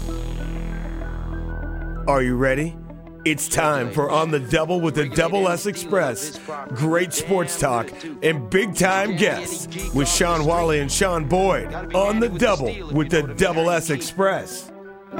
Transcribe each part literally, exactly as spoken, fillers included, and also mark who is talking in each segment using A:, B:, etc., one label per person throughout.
A: Are you ready? It's time for On the Double with the Double S Express. Great sports talk and big-time guests with Sean Wally and Sean Boyd. On the Double with the Double S Express.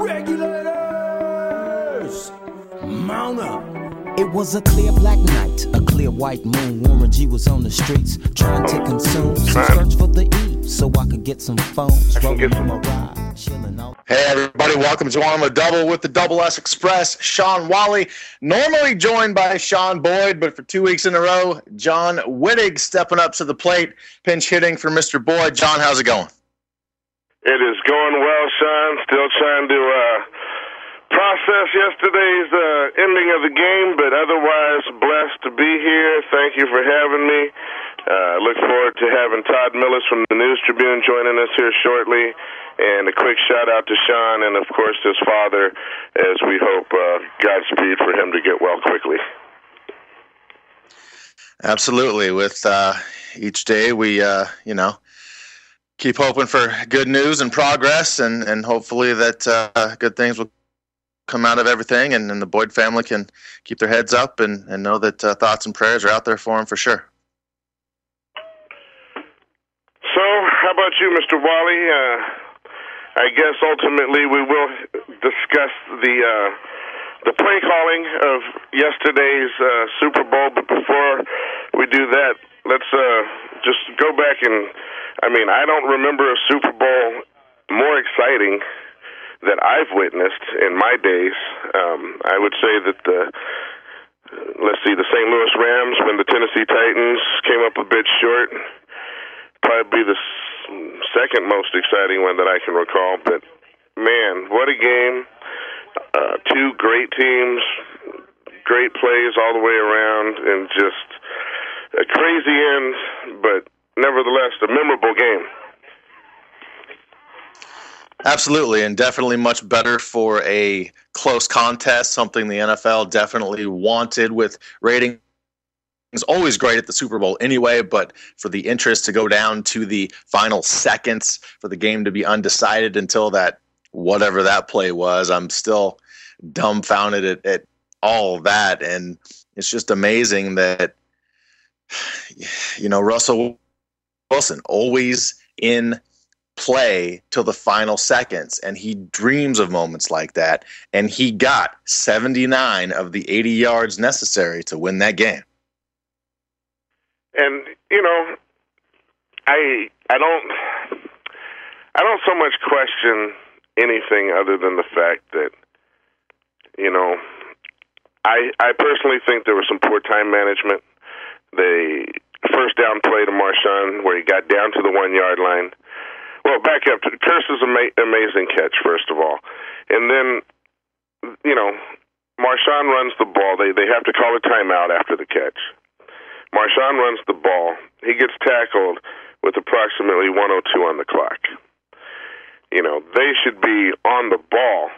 A: Regulators, mount up.
B: It was a clear black night, a clear white moon. Warren G was on the streets trying to consume some search for the E so I could get some phones. Rolling on my ride, chilling out.
C: Hey everybody, welcome to On the Double with the Double S Express. Sean Wally, normally joined by Sean Boyd, but for two weeks in a row, John Wittig stepping up to the plate, pinch hitting for Mister Boyd. John, how's it going?
D: It is going well, Sean. Still trying to uh, process yesterday's uh, ending of the game, but otherwise blessed to be here. Thank you for having me. Uh, look forward to having Todd Millis from the News Tribune joining us here shortly. And a quick shout-out to Sean and, of course, his father, as we hope uh, Godspeed for him to get well quickly.
C: Absolutely. With uh, each day, we, uh, you know, keep hoping for good news and progress, and, and hopefully that uh, good things will come out of everything, and, and the Boyd family can keep their heads up and, and know that uh, thoughts and prayers are out there for them for sure.
D: So, how about you, Mister Wally? Uh, I guess ultimately we will discuss the uh, the play calling of yesterday's uh, Super Bowl. But before we do that, let's uh, just go back and, I mean, I don't remember a Super Bowl more exciting that I've witnessed in my days. Um, I would say that the, let's see, the Saint Louis Rams when the Tennessee Titans came up a bit short, probably the second most exciting one that I can recall. But, man, what a game. Uh, two great teams, great plays all the way around, and just a crazy end, but nevertheless a memorable game.
C: Absolutely, and definitely much better for a close contest, something the N F L definitely wanted with ratings. It's always great at the Super Bowl anyway, but for the interest to go down to the final seconds, for the game to be undecided until that, whatever that play was, I'm still dumbfounded at, at all of that. And it's just amazing that, you know, Russell Wilson always in play till the final seconds, and he dreams of moments like that, and he got seventy-nine of the eighty yards necessary to win that game.
D: And, you know, I I don't I don't so much question anything other than the fact that, you know, I I personally think there was some poor time management. The first down play to Marshawn where he got down to the one-yard line. Well, back up. Kearse's ama- amazing catch, first of all. And then, you know, Marshawn runs the ball. They, they have to call a timeout after the catch. Marshawn runs the ball. He gets tackled with approximately one oh two on the clock. You know, they should be on the ball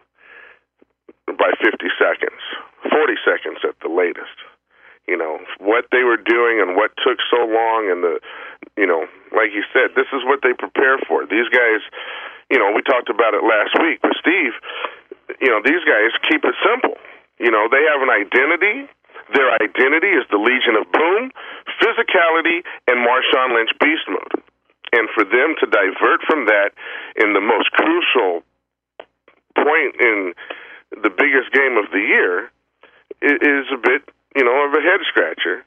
D: by fifty seconds, forty seconds at the latest. You know, what they were doing and what took so long, and the, you know, like you said, this is what they prepare for. These guys, you know, we talked about it last week with Steve, you know, these guys keep it simple. You know, they have an identity. Their identity is the Legion of Boom, physicality, and Marshawn Lynch beast mode. And for them to divert from that in the most crucial point in the biggest game of the year is a bit, you know, of a head scratcher.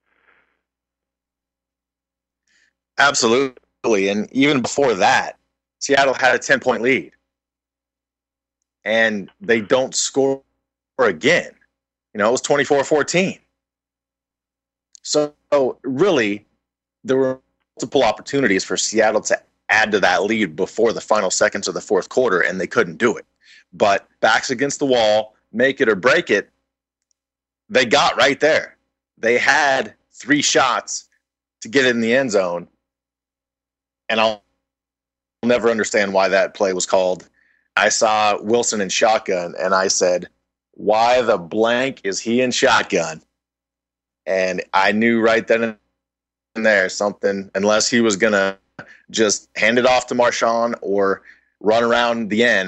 C: Absolutely. And even before that, Seattle had a ten-point lead. And they don't score again. You know, it was twenty-four fourteen. So, really, there were multiple opportunities for Seattle to add to that lead before the final seconds of the fourth quarter, and they couldn't do it. But backs against the wall, make it or break it, they got right there. They had three shots to get in the end zone, and I'll never understand why that play was called. I saw Wilson in shotgun, and I said, why the blank is he in shotgun? And I knew right then and there something, unless he was going to just hand it off to Marshawn or run around the end,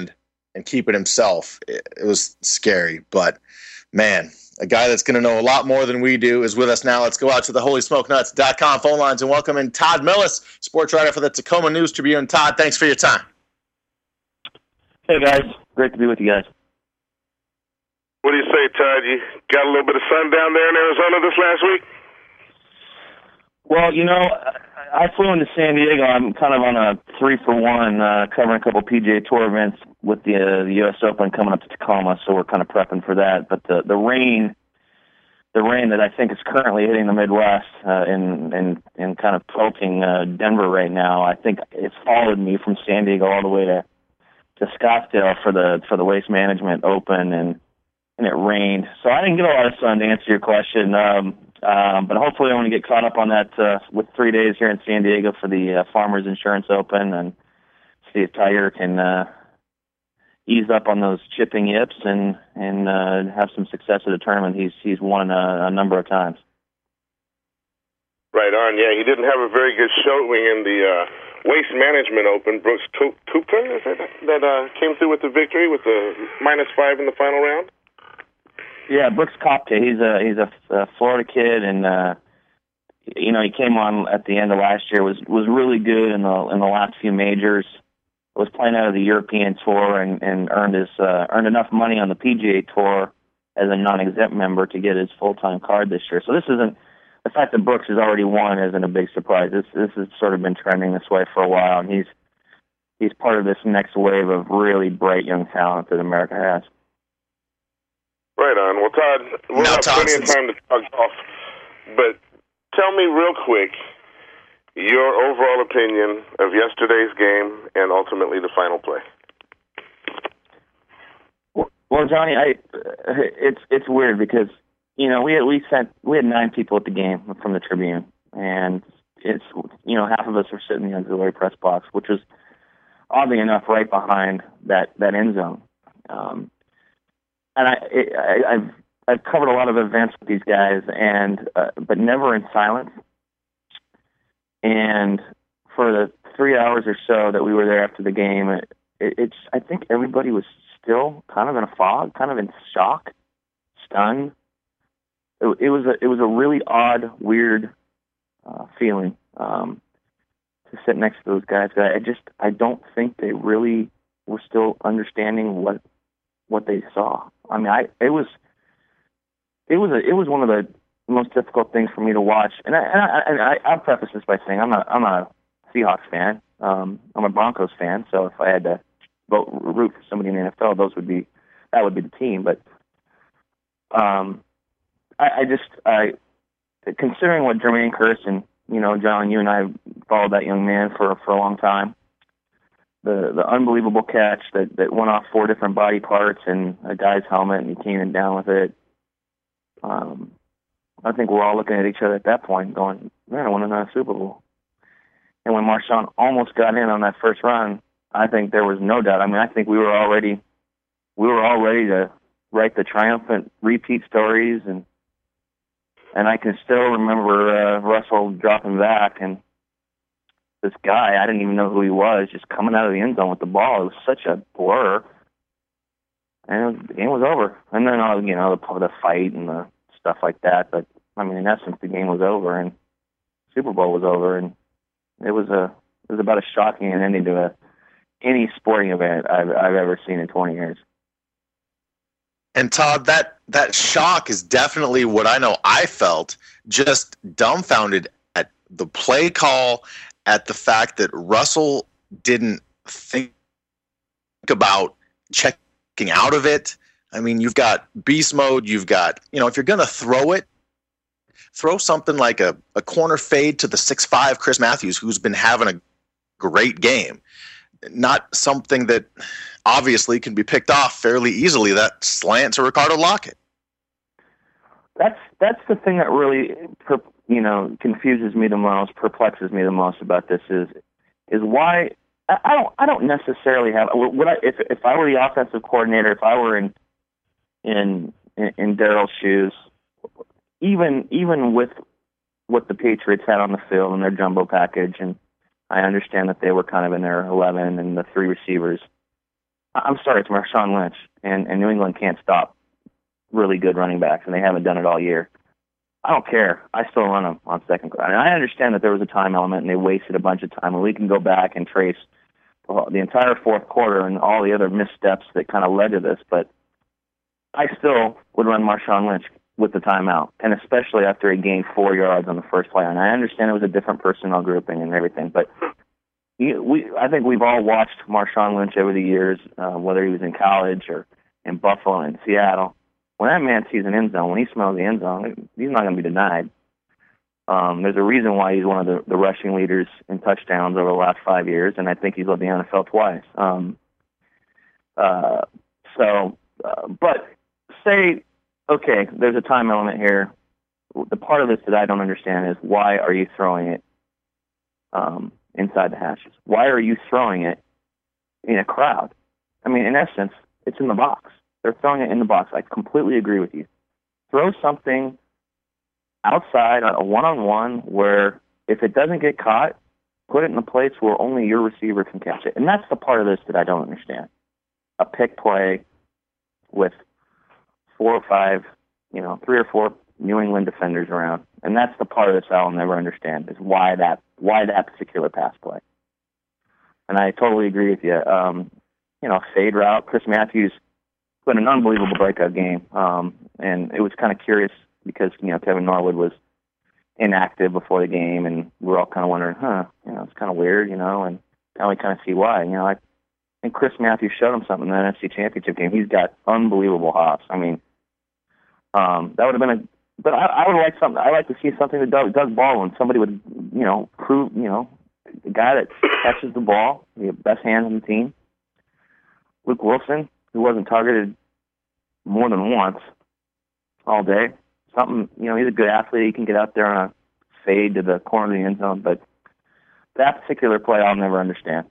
C: and keep it himself, it, it was scary. But, man, a guy that's going to know a lot more than we do is with us now. Let's go out to the holy smoke nuts dot com phone lines and welcome in Todd Millis, sports writer for the Tacoma News Tribune. Todd, thanks for your time.
E: Hey, guys. Great to be with you guys.
D: What do you say, Todd? You got a little bit of sun down there in Arizona this last week?
E: Well, you know, I flew into San Diego. I'm kind of on a three-for-one, uh, covering a couple P G A Tour events with the, uh, the U S Open coming up to Tacoma, so we're kind of prepping for that. But the, the rain, the rain that I think is currently hitting the Midwest uh, and, and, and kind of pelting uh, Denver right now, I think it's followed me from San Diego all the way to, to Scottsdale for the for the Waste Management Open, and, and it rained. So I didn't get a lot of sun, to answer your question. Um, Um, but hopefully I want to get caught up on that uh, with three days here in San Diego for the uh, Farmers Insurance Open, and see if Tiger can uh, ease up on those chipping yips and and uh, have some success at the tournament. He's he's won a, a number of times.
D: Right on, yeah. He didn't have a very good showing in the uh, Waste Management Open. Brooks Koepka, is that that uh, came through with the victory with the minus five in the final round?
E: Yeah, Brooks Koepka. He's a he's a, a Florida kid, and uh, you know he came on at the end of last year. was was really good in the in the last few majors. Was playing out of the European Tour and, and earned his uh, earned enough money on the P G A Tour as a non-exempt member to get his full time card this year. So this isn't the fact that Brooks has already won isn't a big surprise. This this has sort of been trending this way for a while, and he's he's part of this next wave of really bright young talent that America has.
D: Right on. Well, Todd, we'll
C: now,
D: have
C: Todd,
D: plenty of time to talk golf, but tell me real quick your overall opinion of yesterday's game and ultimately the final play.
E: Well, Johnny, I it's it's weird because you know we had, we sent we had nine people at the game from the Tribune, and it's you know half of us were sitting in the auxiliary press box, which was oddly enough right behind that that end zone. Um, And I, I, I've I've covered a lot of events with these guys, and uh, but never in silence. And for the three hours or so that we were there after the game, it, it, it's I think everybody was still kind of in a fog, kind of in shock, stunned. It, it was a it was a really odd, weird uh, feeling um, to sit next to those guys. I just I don't think they really were still understanding what. what they saw. I mean, I it was it was a, it was one of the most difficult things for me to watch. And I and I, and I I'll preface this by saying I'm not I'm not a Seahawks fan. Um, I'm a Broncos fan. So if I had to vote root for somebody in the N F L, those would be that would be the team. But um, I, I just I considering what Jermaine Kearse and you know John, you and I followed that young man for for a long time. The the unbelievable catch that, that went off four different body parts and a guy's helmet, and he came in down with it. Um, I think we're all looking at each other at that point going, man, I want to win a Super Bowl. And when Marshawn almost got in on that first run, I think there was no doubt. I mean, I think we were already we were all ready to write the triumphant repeat stories, and and I can still remember uh, Russell dropping back and this guy, I didn't even know who he was, just coming out of the end zone with the ball. It was such a blur. And the game was over. And then, all you know, the, the fight and the stuff like that. But, I mean, in essence, the game was over and Super Bowl was over. And it was a it was about as shocking an ending to a, any sporting event I've, I've ever seen in twenty years.
C: And, Todd, that, that shock is definitely what I know I felt, just dumbfounded at the play call, at the fact that Russell didn't think about checking out of it. I mean, you've got beast mode. You've got, you know, if you're going to throw it, throw something like a, a corner fade to the six five Chris Matthews, who's been having a great game. Not something that obviously can be picked off fairly easily, that slant to Ricardo Lockett.
E: That's, that's the thing that really you know, confuses me the most, perplexes me the most about this is is why I, I don't I don't necessarily have what I, if if I were the offensive coordinator, if I were in in in, in Daryl's shoes, even even with what the Patriots had on the field in their jumbo package, and I understand that they were kind of in their eleven and the three receivers, I'm sorry, it's Marshawn Lynch, and, and New England can't stop really good running backs, and they haven't done it all year. I don't care. I still run them on second. And I understand that there was a time element, and they wasted a bunch of time, and we can go back and trace the entire fourth quarter and all the other missteps that kind of led to this, but I still would run Marshawn Lynch with the timeout, and especially after he gained four yards on the first play. And I understand it was a different personnel grouping and everything, but we, I think we've all watched Marshawn Lynch over the years, uh, whether he was in college or in Buffalo and Seattle. When that man sees an end zone, when he smells the end zone, he's not going to be denied. Um, there's a reason why he's one of the, the rushing leaders in touchdowns over the last five years, and I think he's led the N F L twice. Um, uh, so, uh, but say, okay, there's a time element here. The part of this that I don't understand is why are you throwing it um, inside the hashes? Why are you throwing it in a crowd? I mean, in essence, it's in the box. They're throwing it in the box. I completely agree with you. Throw something outside, a one-on-one, where if it doesn't get caught, put it in a place where only your receiver can catch it. And that's the part of this that I don't understand. A pick play with four or five, you know, three or four New England defenders around. And that's the part of this I'll never understand, is why that why that particular pass play. And I totally agree with you. Um, you know, fade route, Chris Matthews put an unbelievable breakout game. Um, and it was kind of curious because, you know, Kevin Norwood was inactive before the game, and we we're all kind of wondering, huh, you know, it's kind of weird, you know, and now we kind of see why. You know, I think Chris Matthews showed him something in that N F C Championship game. He's got unbelievable hops. I mean, um, that would have been a, but I, I would like something, I like to see something that Doug, Doug Baldwin, somebody would, you know, prove, you know, the guy that catches the ball, the best hands on the team. Luke Wilson, who wasn't targeted more than once all day. Something, you know, he's a good athlete. He can get out there on a fade to the corner of the end zone, but that particular play I'll never understand.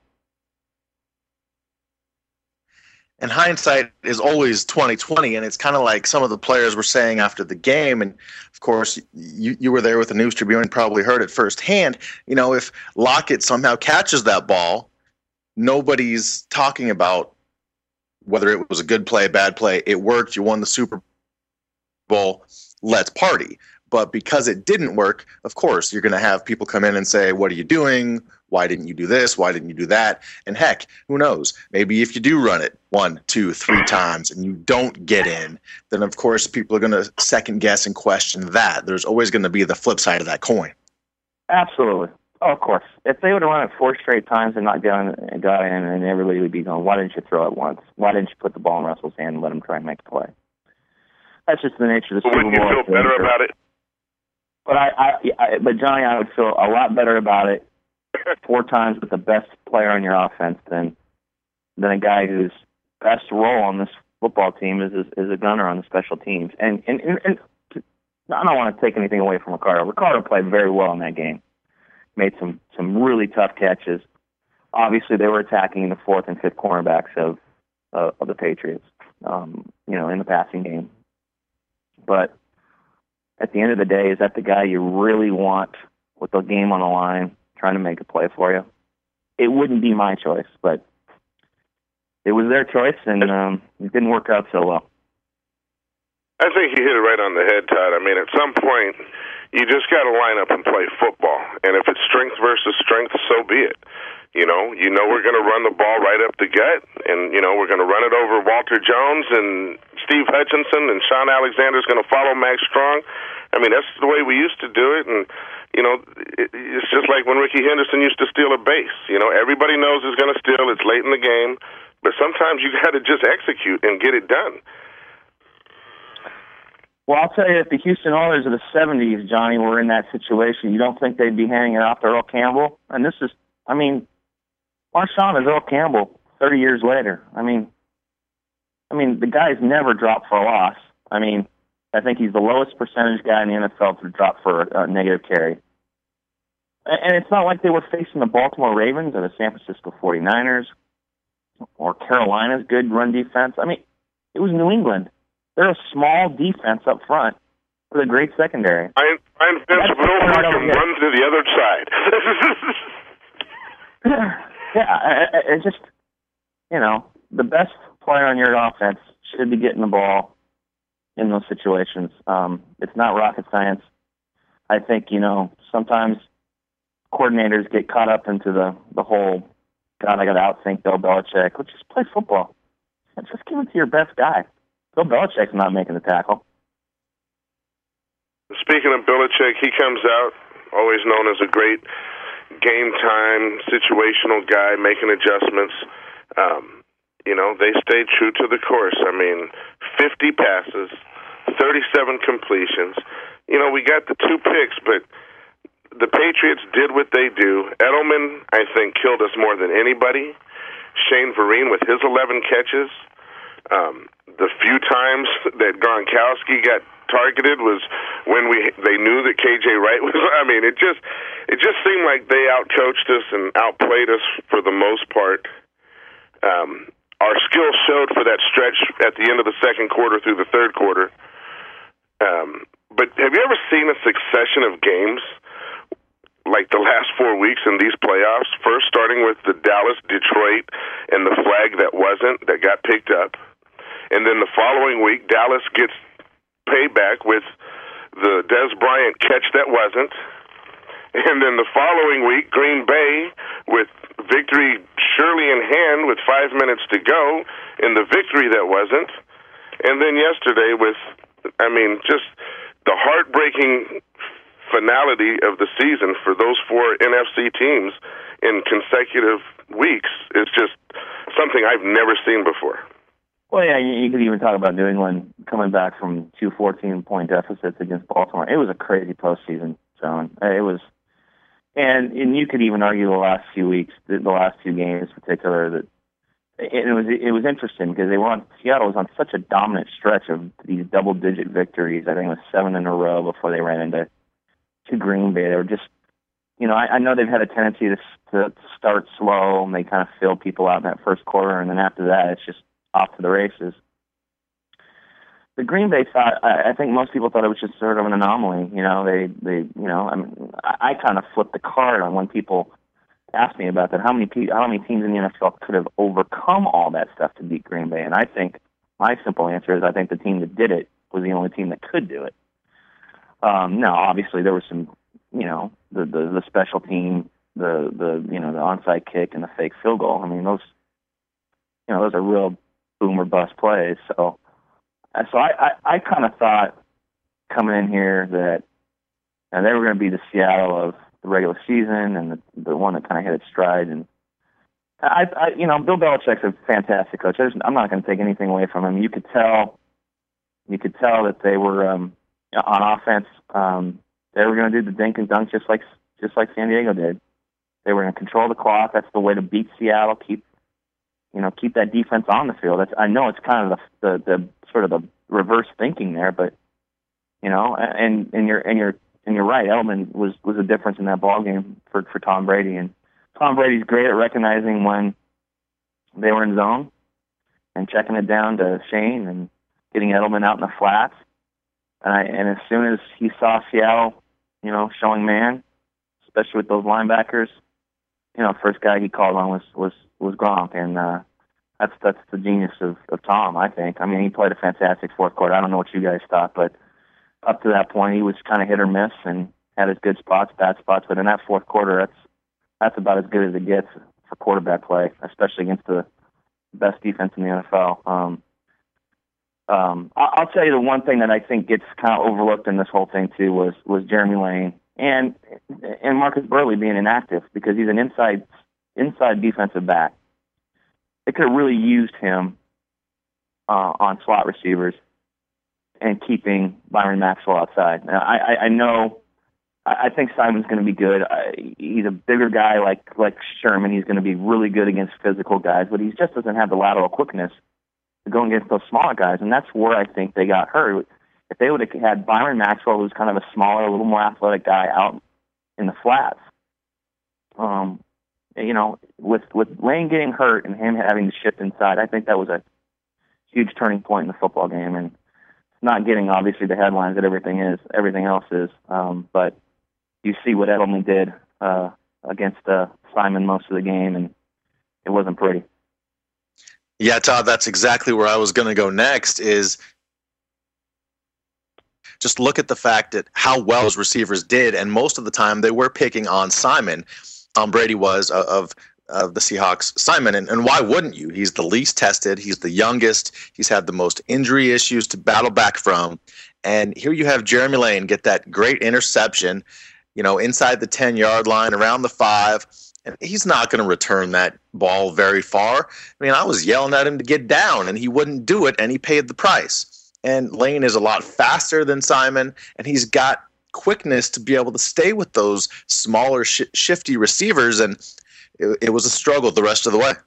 C: And hindsight is always twenty twenty, and it's kind of like some of the players were saying after the game, and of course you, you were there with the News Tribune and probably heard it firsthand. You know, if Lockett somehow catches that ball, nobody's talking about whether it was a good play, bad play. It worked. You won the Super Bowl. Let's party. But because it didn't work, of course, you're going to have people come in and say, what are you doing? Why didn't you do this? Why didn't you do that? And heck, who knows? Maybe if you do run it one, two, three times and you don't get in, then of course people are going to second guess and question that. There's always going to be the flip side of that coin.
E: Absolutely. Oh, of course. If they would have run it four straight times and not got in, got in, and everybody would be going, why didn't you throw it once? Why didn't you put the ball in Russell's hand and let him try and make a play? That's just the nature of the Super Bowl.
D: Wouldn't you feel better about it?
E: But I, I, I, but Johnny, I would feel a lot better about it four times with the best player on your offense than than a guy whose best role on this football team is is, is a gunner on the special teams. And and, and and I don't want to take anything away from Ricardo. Ricardo played very well in that game. Made some some really tough catches. Obviously, they were attacking the fourth and fifth cornerbacks of uh, of the Patriots. Um, you know, in the passing game. But at the end of the day, is that the guy you really want with the game on the line, trying to make a play for you? It wouldn't be my choice, but it was their choice, and um, it didn't work out so well.
D: I think you hit it right on the head, Todd. I mean, at some point, you just got to line up and play football. And if it's strength versus strength, so be it. You know, you know we're going to run the ball right up the gut, and, you know, we're going to run it over Walter Jones, and Steve Hutchinson and Sean Alexander's going to follow Max Strong. I mean, that's the way we used to do it, and, you know, it, it's just like when Ricky Henderson used to steal a base. You know, everybody knows he's going to steal. It's late in the game, but sometimes you got to just execute and get it done.
E: Well, I'll tell you, if the Houston Oilers of the seventies, Johnny, were in that situation, you don't think they'd be handing it off to Earl Campbell? And this is, I mean, Marshawn is Earl Campbell thirty years later. I mean, I mean, the guy's never dropped for a loss. I mean, I think he's the lowest percentage guy in the N F L to drop for a negative carry. And it's not like they were facing the Baltimore Ravens or the San Francisco forty-niners or Carolina's good run defense. I mean, it was New England. They're a small defense up front with a great secondary.
D: I, I Vince Wilfork and run to the other side.
E: Yeah, it, it just, you know, the best player on your offense should be getting the ball in those situations. Um, it's not rocket science. I think, you know, sometimes coordinators get caught up into the, the whole, God, I got to outthink Bill Belichick. Let's just play football. Just give it to your best guy. Bill Belichick's not making the tackle.
D: Speaking of Belichick, he comes out, always known as a great game time, situational guy, making adjustments. Um, you know, they stayed true to the course. I mean, fifty passes, thirty-seven completions. You know, we got the two picks, but the Patriots did what they do. Edelman, I think, killed us more than anybody. Shane Vereen with his eleven catches. Um, the few times that Gronkowski got targeted was when we they knew that K J Wright was. I mean, it just it just seemed like they outcoached us and outplayed us for the most part. Um, our skills showed for that stretch at the end of the second quarter through the third quarter. Um, but have you ever seen a succession of games like the last four weeks in these playoffs? First, starting with the Dallas-Detroit and the flag that wasn't, that got picked up. And then the following week, Dallas gets payback with the Des Bryant catch that wasn't. And then the following week, Green Bay with victory surely in hand with five minutes to go in the victory that wasn't. And then yesterday with, I mean, just the heartbreaking finality of the season for those four N F C teams in consecutive weeks is just something I've never seen before.
E: Well, yeah, you, you could even talk about New England coming back from two fourteen-point deficits against Baltimore. It was a crazy postseason, John. It was, and and you could even argue the last few weeks, the, the last two games in particular, that it, it was it was interesting because they were on Seattle was on such a dominant stretch of these double-digit victories. I think it was seven in a row before they ran into to Green Bay. They were just, you know, I, I know they've had a tendency to, to start slow and they kind of fill people out in that first quarter, and then after that, it's just off to the races. The Green Bay thought, I, I think most people thought it was just sort of an anomaly. You know, they, they, you know, I mean, I, I kind of flipped the card on when people asked me about that. How many, how many teams in the N F L could have overcome all that stuff to beat Green Bay? And I think my simple answer is I think the team that did it was the only team that could do it. Um, now, obviously, there was some, you know, the, the, the special team, the, the, you know, the onside kick and the fake field goal. I mean, those, you know, those are real boom or bust plays. So, so I, I, I kind of thought coming in here that and they were going to be the Seattle of the regular season and the, the one that kind of hit its stride. And I, I, you know, Bill Belichick's a fantastic coach. There's, I'm not going to take anything away from him. You could tell, you could tell that they were um, on offense. Um, they were going to do the dink and dunk just like just like San Diego did. They were going to control the clock. That's the way to beat Seattle. Keep you know, keep that defense on the field. That's, I know it's kind of the, the, the sort of the reverse thinking there, but you know, and, and you're and you're and you're right. Edelman was, was a difference in that ball game for for Tom Brady, and Tom Brady's great at recognizing when they were in zone and checking it down to Shane and getting Edelman out in the flats. And I, and as soon as he saw Seattle, you know, showing man, especially with those linebackers, you know, first guy he called on was was. was Gronk, and uh, that's that's the genius of, of Tom, I think. I mean, he played a fantastic fourth quarter. I don't know what you guys thought, but up to that point, he was kind of hit or miss and had his good spots, bad spots. But in that fourth quarter, that's that's about as good as it gets for quarterback play, especially against the best defense in the N F L. Um, um, I'll tell you the one thing that I think gets kind of overlooked in this whole thing too was was Jeremy Lane and and Marcus Burley being inactive because he's an inside. inside defensive back. They could have really used him uh, on slot receivers and keeping Byron Maxwell outside. Now, I, I, I know, I, I think Simon's going to be good. I, he's a bigger guy like like Sherman. He's going to be really good against physical guys, but he just doesn't have the lateral quickness to go against those smaller guys, and that's where I think they got hurt. If they would have had Byron Maxwell, who's kind of a smaller, a little more athletic guy out in the flats, um, you know, with with Lane getting hurt and him having to shift inside, I think that was a huge turning point in the football game, and not getting obviously the headlines that everything is, everything else is. Um, but you see what Edelman did uh, against uh, Simon most of the game, and it wasn't pretty.
C: Yeah, Todd, that's exactly where I was going to go next is just look at the fact that how well his receivers did, and most of the time they were picking on Simon. Um, Brady was uh, of of the Seahawks, Simon, and, and why wouldn't you? He's the least tested. He's the youngest. He's had the most injury issues to battle back from. And here you have Jeremy Lane get that great interception, you know, inside the ten-yard line, around the five, and he's not going to return that ball very far. I mean, I was yelling at him to get down, and he wouldn't do it, and he paid the price. And Lane is a lot faster than Simon, and he's got quickness to be able to stay with those smaller, sh- shifty receivers, and it, it was a struggle the rest of the way.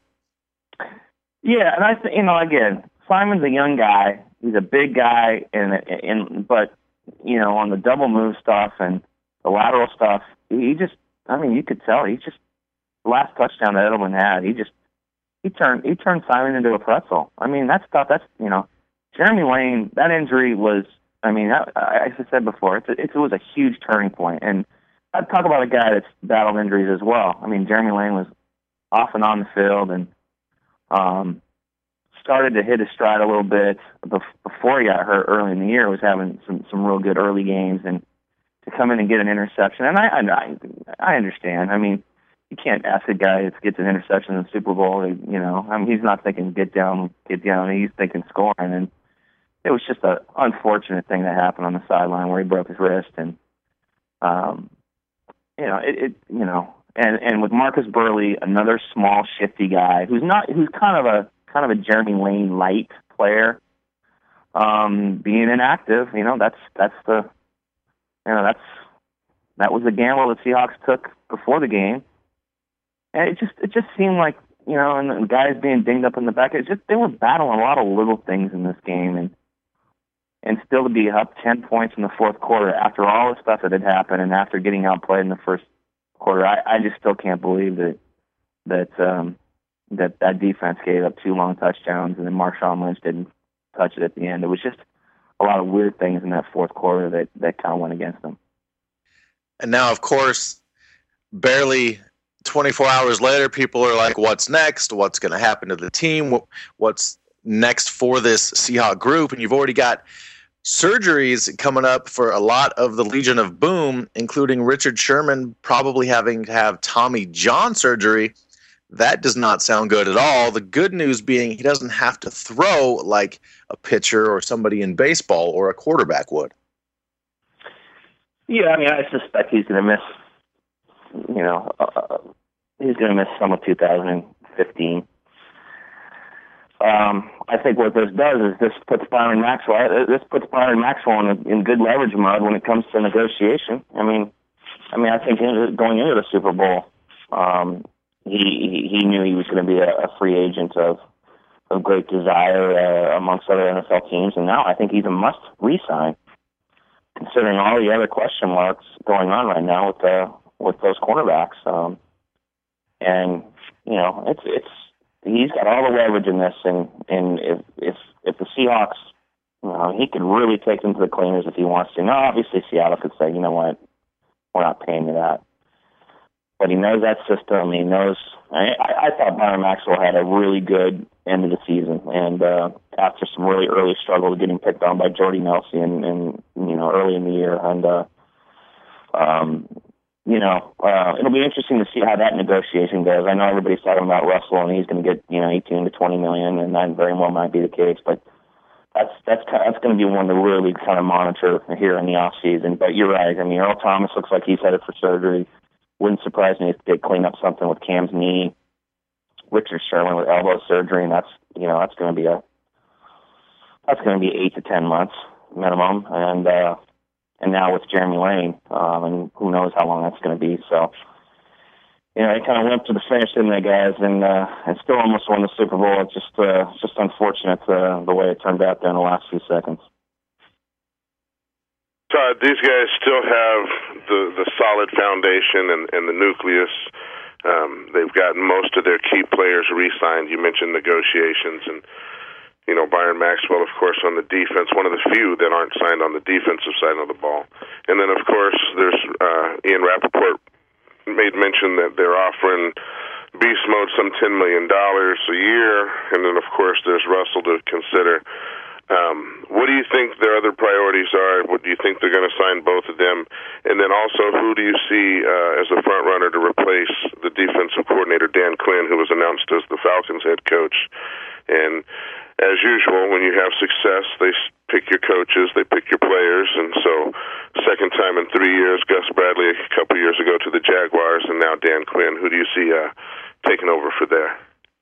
E: Yeah, and I think, you know, again, Simon's a young guy. He's a big guy, and and but, you know, on the double move stuff and the lateral stuff, he just, I mean, you could tell, he just, the last touchdown that Edelman had, he just, he turned, he turned Simon into a pretzel. I mean, that stuff, that's, you know, Jeremy Lane, that injury was, I mean, as I said before, it's a, it was a huge turning point. And I'd talk about a guy that's battled injuries as well. I mean, Jeremy Lane was off and on the field and um, started to hit his stride a little bit before he got hurt early in the year, was having some, some real good early games. And to come in and get an interception, and I, I, I understand. I mean, you can't ask a guy that gets an interception in the Super Bowl, you know, I mean, he's not thinking get down, get down. He's thinking scoring. And it was just an unfortunate thing that happened on the sideline where he broke his wrist, and um, you know, it, it, you know, and and with Marcus Burley, another small, shifty guy who's not, who's kind of a kind of a Jeremy Lane light player, um, being inactive. You know, that's that's the, you know, that's that was the gamble the Seahawks took before the game, and it just it just seemed like, you know, and the guys being dinged up in the back, it just they were battling a lot of little things in this game, and. And still to be up ten points in the fourth quarter after all the stuff that had happened and after getting outplayed in the first quarter, I, I just still can't believe that that um, that that defense gave up two long touchdowns and then Marshawn Lynch didn't touch it at the end. It was just a lot of weird things in that fourth quarter that, that kind of went against them.
C: And now, of course, barely twenty-four hours later, people are like, what's next? What's going to happen to the team? What's next for this Seahawks group? And you've already got surgeries coming up for a lot of the Legion of Boom, including Richard Sherman probably having to have Tommy John surgery. That does not sound good at all. The good news being he doesn't have to throw like a pitcher or somebody in baseball or a quarterback would.
E: Yeah, I mean, I suspect he's going to miss, you know, uh, he's going to miss some of two thousand fifteen. Um, I think what this does is this puts Byron Maxwell. This puts Byron Maxwell in, in good leverage mode when it comes to negotiation. I mean, I mean, I think going into the Super Bowl, um, he he knew he was going to be a, a free agent of of great desire uh, amongst other N F L teams, and now I think he's a must re-sign, considering all the other question marks going on right now with the with those cornerbacks. Um, and you know, it's it's. He's got all the leverage in this, and, and if, if if the Seahawks, you know, he could really take them to the cleaners if he wants to. Now, obviously, Seattle could say, you know what, we're not paying you that. But he knows that system. He knows. I, I thought Byron Maxwell had a really good end of the season, and uh, after some really early struggle getting picked on by Jordy Nelson, and, and you know, early in the year, and uh, um. You know, uh, it'll be interesting to see how that negotiation goes. I know everybody's talking about Russell, and he's going to get, you know, eighteen to twenty million, and that very well might be the case. But that's that's that's going to be one to really kind of monitor here in the off season. But you're right. I mean, Earl Thomas looks like he's headed for surgery. Wouldn't surprise me if they clean up something with Cam's knee. Richard Sherman with elbow surgery, and that's, you know, that's going to be a that's going to be eight to ten months minimum, and. uh And now with Jeremy Lane, um, and who knows how long that's going to be. So, you know, he kind of went to the finish, didn't they, guys? And uh, and still almost won the Super Bowl. It's just uh, it's just unfortunate uh, the way it turned out there in the last few seconds.
D: Todd, these guys still have the, the solid foundation and, and the nucleus. Um, they've gotten most of their key players re-signed. You mentioned negotiations and, you know, Byron Maxwell, of course, on the defense, one of the few that aren't signed on the defensive side of the ball. And then, of course, there's uh, Ian Rappaport made mention that they're offering beast mode some ten million dollars a year, and then, of course, there's Russell to consider. Um, what do you think their other priorities are? What do you think they're going to sign both of them? And then also, who do you see uh, as a front runner to replace the defensive coordinator, Dan Quinn, who was announced as the Falcons head coach? And as usual, when you have success, they pick your coaches, they pick your players. And so, second time in three years, Gus Bradley a couple years ago to the Jaguars, and now Dan Quinn. Who do you see uh, taking over for there?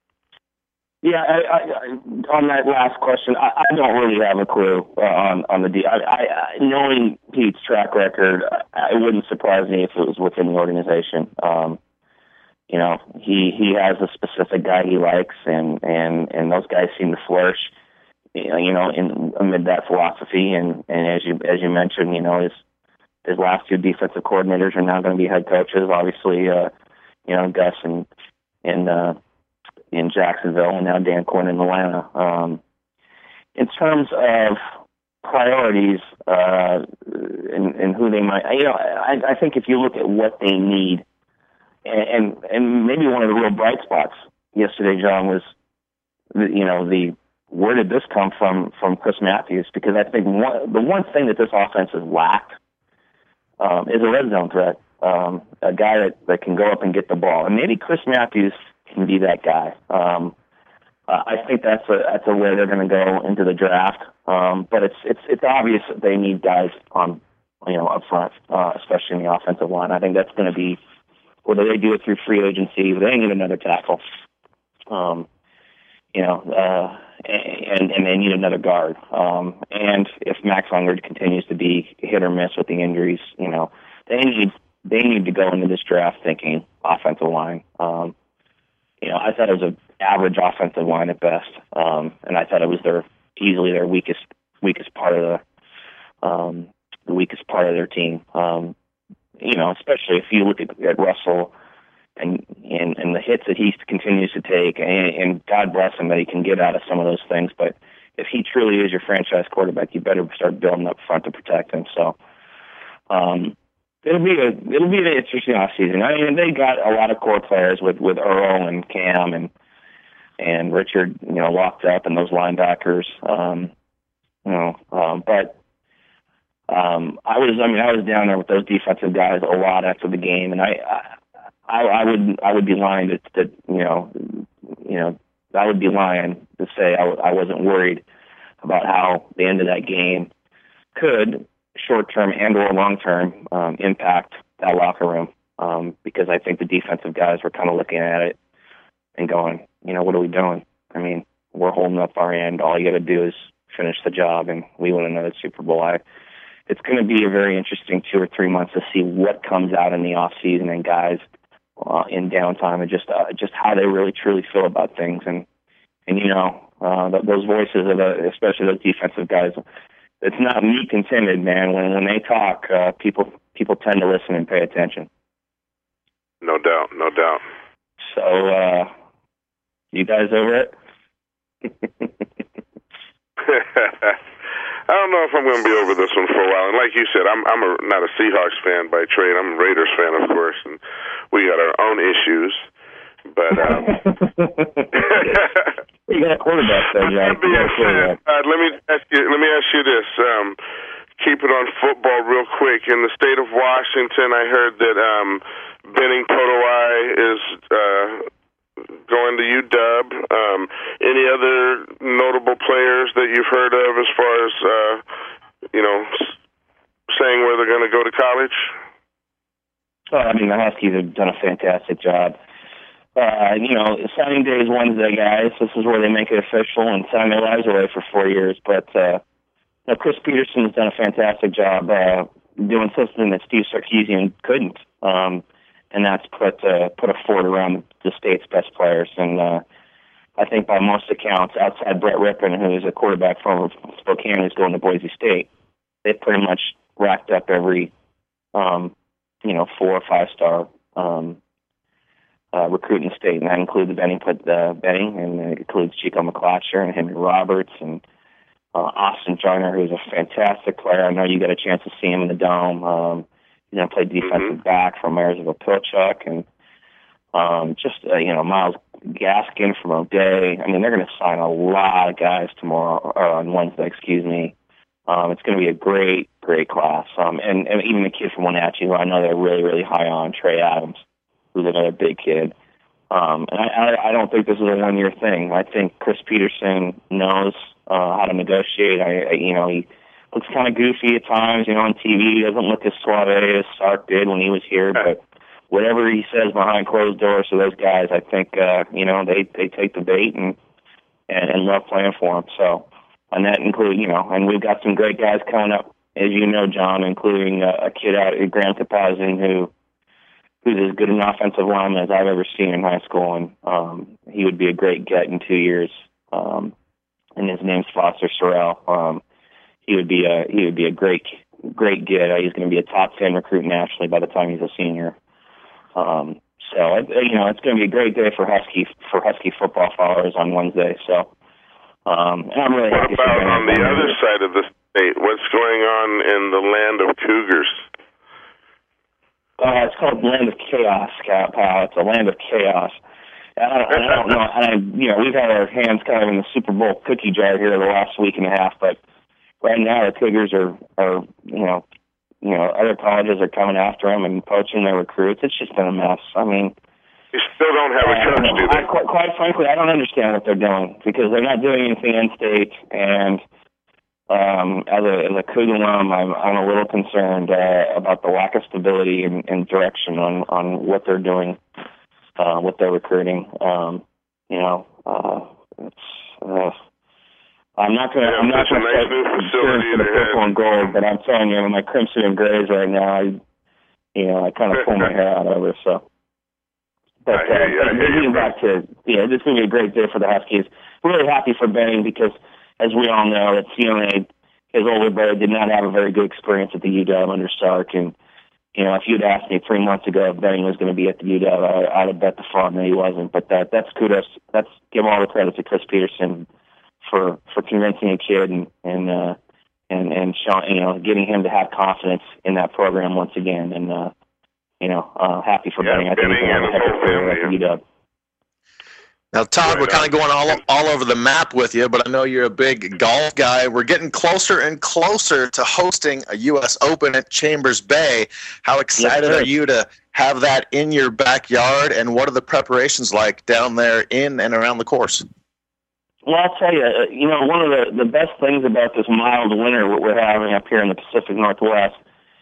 E: Yeah, I, I, I, on that last question, I, I don't really have a clue uh, on on the deal. I, I, knowing Pete's track record, it wouldn't surprise me if it was within the organization. Um, you know, he he has a specific guy he likes, and and and those guys seem to flourish, you know, in amid that philosophy. And and as you as you mentioned, you know, his his last two defensive coordinators are now going to be head coaches. Obviously, uh, you know, Gus and and. Uh, in Jacksonville, and now Dan Quinn in Atlanta. Um, in terms of priorities uh, and, and who they might, you know, I, I think if you look at what they need, and, and and maybe one of the real bright spots yesterday, John, was, the, you know, the where did this come from from Chris Matthews? Because I think one, the one thing that this offense has lacked um, is a red zone threat, um, a guy that, that can go up and get the ball. And maybe Chris Matthews can be that guy. Um, uh, I think that's a that's a way they're going to go into the draft. Um, but it's it's it's obvious that they need guys on, you know, up front, uh, especially in the offensive line. I think that's going to be whether they do it through free agency, they need another tackle. Um, you know, uh, and and they need another guard. Um, and if Max Unger continues to be hit or miss with the injuries, you know, they need they need to go into this draft thinking offensive line. Um, You know, I thought it was an average offensive line at best, um, and I thought it was their easily their weakest weakest part of the um, the weakest part of their team. Um, you know, especially if you look at, at Russell and, and and the hits that he continues to take, and, and God bless him that he can get out of some of those things. But if he truly is your franchise quarterback, you better start building up front to protect him. So. Um, It'll be a it'll be an interesting offseason. I mean, they got a lot of core players with, with Earl and Cam and and Richard, you know, locked up, and those linebackers. Um, you know, um, but um, I was I mean I was down there with those defensive guys a lot after the game, and I I, I would I would be lying to, to you know you know I would be lying to say I, I wasn't worried about how the end of that game could, short-term and or long-term, um, impact that locker room, um, because I think the defensive guys were kind of looking at it and going, you know, what are we doing? I mean, we're holding up our end. All you got to do is finish the job, and we win another Super Bowl. I, it's going to be a very interesting two or three months to see what comes out in the off-season and guys uh, in downtime and just uh, just how they really, truly feel about things. And, and you know, uh, those voices, of the, especially those defensive guys, it's not meek and timid, man. When when they talk, uh, people people tend to listen and pay attention.
D: No doubt, no doubt.
E: So, uh, you guys over it?
D: I don't know if I'm going to be over this one for a while. And like you said, I'm I'm a, not a Seahawks fan by trade. I'm a Raiders fan, of course, and we got our own issues. But um,
E: you got a quarterback, though, John.
D: Said, uh, let me ask you. Let me ask you this. Um, keep it on football real quick. In the state of Washington, I heard that um, Benning Podawai is uh, going to U W. Um, any other notable players that you've heard of as far as uh, you know saying where they're going to go to college?
E: Well, I mean, the Huskies have done a fantastic job. Uh, you know, signing day is Wednesday, guys. This is where they make it official and sign their lives away for four years. But, uh, you know, Chris Peterson has done a fantastic job uh, doing something that Steve Sarkisian couldn't, um, and that's put uh, put a fort around the state's best players. And uh, I think by most accounts, outside Brett Rippon, who is a quarterback from Spokane who's going to Boise State, they've pretty much racked up every, um, you know, four or five-star um Uh, recruit in the state, and that includes Benning, put uh, Benning, and it includes Chico McClatcher and Henry Roberts and uh, Austin Joyner, who's a fantastic player. I know you got a chance to see him in the Dome. Um, he's going to play defensive mm-hmm. back from Marysville Pilchuck, and Um, just, uh, you know, Miles Gaskin from O'Day. I mean, they're going to sign a lot of guys tomorrow, or on Wednesday, excuse me. Um, it's going to be a great, great class. Um, and, and even the kid from Wenatchee, who I know they're really, really high on, Trey Adams, who's another big kid. Um, and I, I, I don't think this is a one-year thing. I think Chris Peterson knows uh, how to negotiate. I, I, you know, he looks kind of goofy at times, you know, on T V. He doesn't look as suave as Sark did when he was here, but whatever he says behind closed doors to those guys, I think, uh, you know, they, they take the bait and, and, and love playing for him. So, and that includes, you know, and we've got some great guys coming up, as you know, John, including uh, a kid out at Graham Kapazin who, who's as good an offensive lineman as I've ever seen in high school, and um, he would be a great get in two years. Um, and his name's Foster Sorrell. Um, he would be a he would be a great great get. Uh, he's going to be a top ten recruit nationally by the time he's a senior. Um, so you know, it's going to be a great day for Husky for Husky football followers on Wednesday. So. Um, and I'm really
D: what
E: happy
D: about on the
E: there.
D: other side of the state? What's going on in the land of Cougars?
E: Uh, it's called Land of Chaos, pal. It's a land of chaos. And I, don't, I don't know. And I, you know, we've had our hands kind of in the Super Bowl cookie jar here the last week and a half. But right now, the Cougars are, are, you know, you know, other colleges are coming after them and poaching their recruits. It's just been a mess. I mean.
D: You still don't have a coach, do they?
E: I, quite, quite frankly, I don't understand what they're doing because they're not doing anything in state. And um, as a as a Cougar alum, I'm I'm a little concerned uh, about the lack of stability and, and direction on, on what they're doing uh, with their recruiting. Um, you know, uh, it's. Uh, I'm not going to.
D: Yeah,
E: I'm not going to
D: nice
E: say for the purple and gold, but I'm telling you, my crimson and grays right now, I, you know, I kind of pull my hair out over. So. But, uh, but getting back to, yeah, this is going to be a great day for the Huskies. We're really happy for Benning because, as we all know, that C N A, his older brother, did not have a very good experience at the U W under Sark. And, you know, if you'd asked me three months ago if Benning was going to be at the U W, I, I'd have bet the farm that he wasn't. But that, that's kudos. That's give all the credit to Chris Peterson for, for convincing a kid and, and, uh, and, and showing, you know, getting him to have confidence in that program once again. And, uh, You know, uh, happy for
D: yeah,
E: Benning. I think he's going to have a heck of a career at the U W.
C: Now, Todd, we're kind of going all all over the map with you, but I know you're a big golf guy. We're getting closer and closer to hosting a U S Open at Chambers Bay. How excited
E: yes,
C: are you to have that in your backyard, and what are the preparations like down there in and around the course?
E: Well, I'll tell you, you know, one of the, the best things about this mild winter what we're having up here in the Pacific Northwest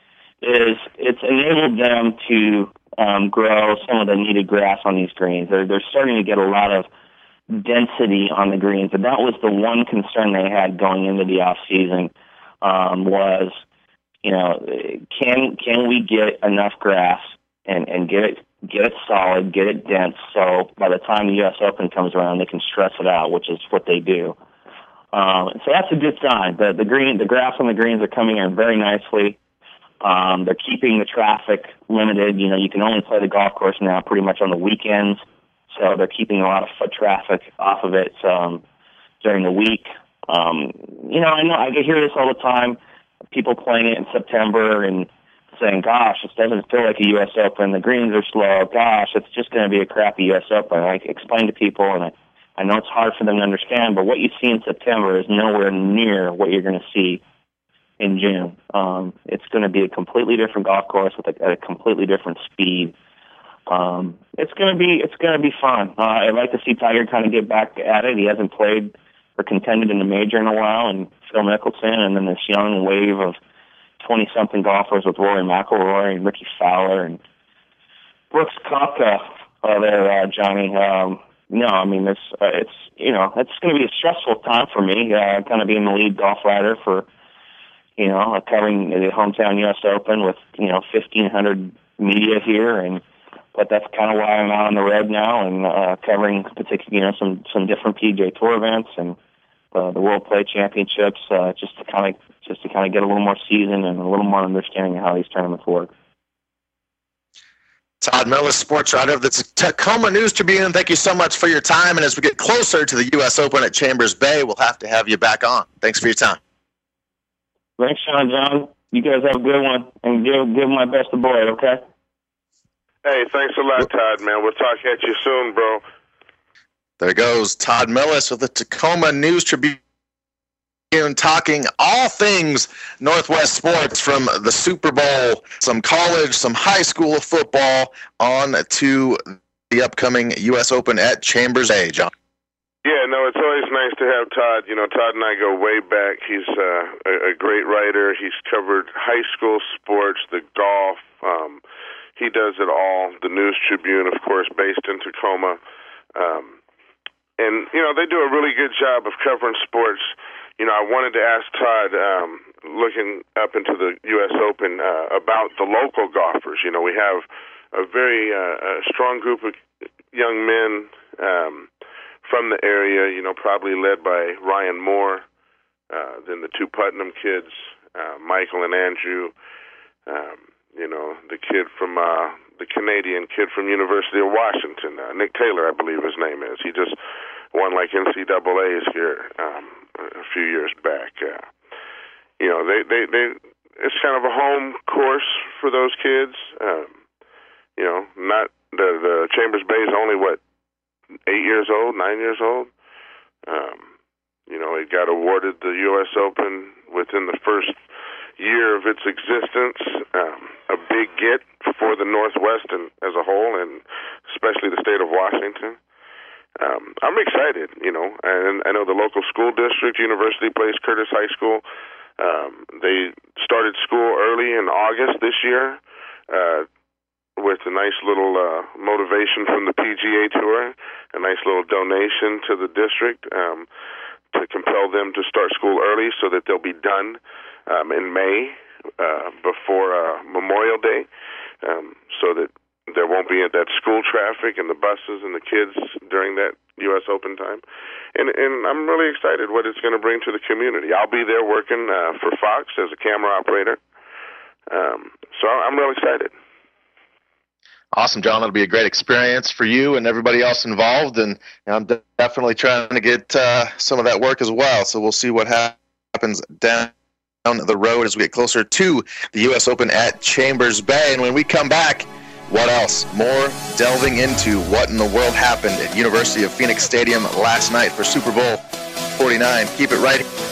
E: is it's enabled them to um, grow some of the needed grass on these greens. They're, they're starting to get a lot of density on the greens, and that was the one concern they had going into the off season. Um, was, you know, can can we get enough grass and, and get it get it solid, get it dense, so by the time the U S Open comes around, they can stress it out, which is what they do. Um, so that's a good sign. The the green the grass on the greens are coming in very nicely. Um, they're keeping the traffic limited. You know, you can only play the golf course now pretty much on the weekends, so they're keeping a lot of foot traffic off of it um, during the week. Um, you know, I know I hear this all the time. People playing it in September and saying, "Gosh, it doesn't feel like a U S Open. The greens are slow. Gosh, it's just going to be a crappy U S Open." I explain to people, and I, I know it's hard for them to understand, but what you see in September is nowhere near what you're going to see in June. Um, it's going to be a completely different golf course with a, a completely different speed. Um, it's going to be it's going to be fun. Uh, I'd like to see Tiger kind of get back at it. He hasn't played or contended in the major in a while, and Phil Mickelson, and then this young wave of twenty-something golfers with Rory McIlroy and Ricky Fowler and Brooks Koepka uh, there, uh, Johnny. Um, no, I mean it's uh, it's you know it's going to be a stressful time for me. Uh, kind of being the lead golf writer for. You know, covering the hometown U S Open with, you know, fifteen hundred media here, and but that's kind of why I'm out on the road now and uh, covering particular, you know, some some different P G A Tour events and uh, the World Play Championships, uh, just to kind of just to kind of get a little more season and a little more understanding of how these tournaments work.
C: Todd Miller, sports writer of the Tacoma News Tribune. Thank you so much for your time, and as we get closer to the U S Open at Chambers Bay, we'll have to have you back on. Thanks for your time.
E: Thanks, Sean John. You guys have a good one, and give give my best to Boyd, okay?
D: Hey, thanks a lot, Todd, man. We'll talk at you soon, bro.
C: There goes Todd Millis with the Tacoma News Tribune, talking all things Northwest sports, from the Super Bowl, some college, some high school football, on to the upcoming U S Open at Chambers Bay, John.
D: Yeah, no, it's always nice to have Todd. You know, Todd and I go way back. He's uh, a, a great writer. He's covered high school sports, the golf. Um, he does it all. The News Tribune, of course, based in Tacoma. Um, and, you know, they do a really good job of covering sports. You know, I wanted to ask Todd, um, looking up into the U S Open, uh, about the local golfers. You know, we have a very uh, a strong group of young men um, from the area, you know, probably led by Ryan Moore, uh, then the two Putnam kids, uh, Michael and Andrew, um, you know, the kid from uh, the Canadian kid from University of Washington, uh, Nick Taylor, I believe his name is. He just won like N C double A's here um, a few years back. Uh, you know, they, they, they, it's kind of a home course for those kids. Um, you know, not the the Chambers Bay is only what, eight years old, nine years old. Um, you know, it got awarded the U S Open within the first year of its existence. Um, a big get for the Northwest and, as a whole, and especially the state of Washington. Um, I'm excited, you know, and I know the local school district, University Place, Curtis High School, um, they started school early in August this year, uh, with a nice little uh, motivation from the P G A Tour, a nice little donation to the district um, to compel them to start school early so that they'll be done um, in May uh, before uh, Memorial Day, um, so that there won't be that school traffic and the buses and the kids during that U S Open time. And, and I'm really excited what it's going to bring to the community. I'll be there working uh, for Fox as a camera operator, um, so I'm really excited.
C: Awesome, John. It'll be a great experience for you and everybody else involved, and I'm de- definitely trying to get uh, some of that work as well. So we'll see what ha- happens down the road as we get closer to the U S Open at Chambers Bay. And when we come back, what else? More delving into what in the world happened at University of Phoenix Stadium last night for Super Bowl forty-nine. Keep it right here.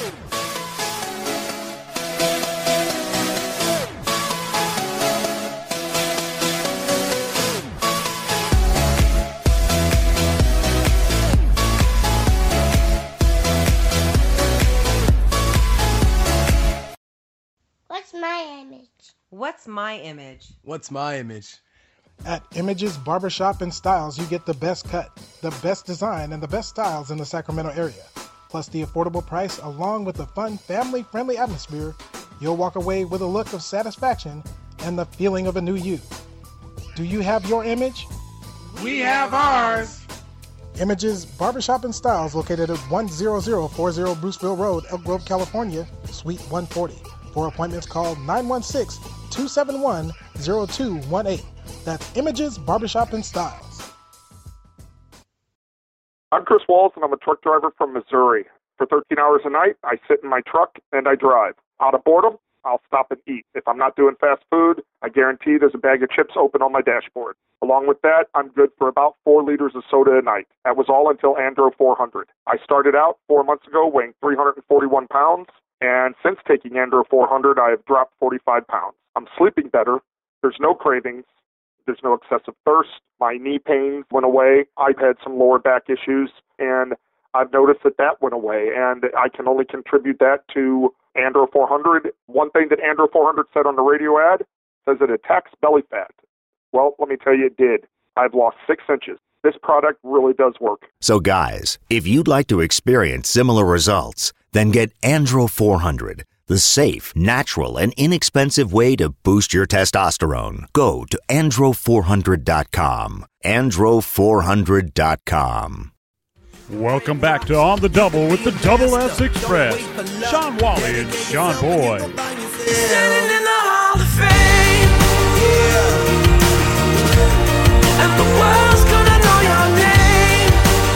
F: What's my image?
G: What's my image?
H: What's my image?
I: At Images Barbershop and Styles, you get the best cut, the best design, and the best styles in the Sacramento area. Plus the affordable price, along with the fun, family-friendly atmosphere, you'll walk away with a look of satisfaction and the feeling of a new you. Do you have your image?
H: We have ours!
I: Images Barbershop and Styles, located at one thousand forty Bruceville Road, Elk Grove, California, Suite one forty. For appointments, call nine one six, two seven one, zero two one eight. That's Images Barbershop and Styles.
J: I'm Chris Walls, and I'm a truck driver from Missouri. For thirteen hours a night, I sit in my truck and I drive. Out of boredom, I'll stop and eat. If I'm not doing fast food, I guarantee there's a bag of chips open on my dashboard. Along with that, I'm good for about four liters of soda a night. That was all until Andro four hundred. I started out four months ago weighing three hundred forty-one pounds, and since taking Andro four hundred, I have dropped forty-five pounds. I'm sleeping better. There's no cravings. There's no excessive thirst. My knee pain went away. I've had some lower back issues, and I've noticed that that went away, and I can only contribute that to Andro four hundred. One thing that Andro four hundred said on the radio ad says it attacks belly fat. Well, let me tell you, it did. I've lost six inches. This product really does work.
K: So guys, if you'd like to experience similar results, then get Andro four hundred, the safe, natural, and inexpensive way to boost your testosterone. Go to andro four hundred dot com. andro four hundred dot com.
L: Welcome back to On the Double with the Double S Express. Sean Wally and Sean Boyd.
M: Standing in the Hall of Fame, yeah. And the world's gonna know your name,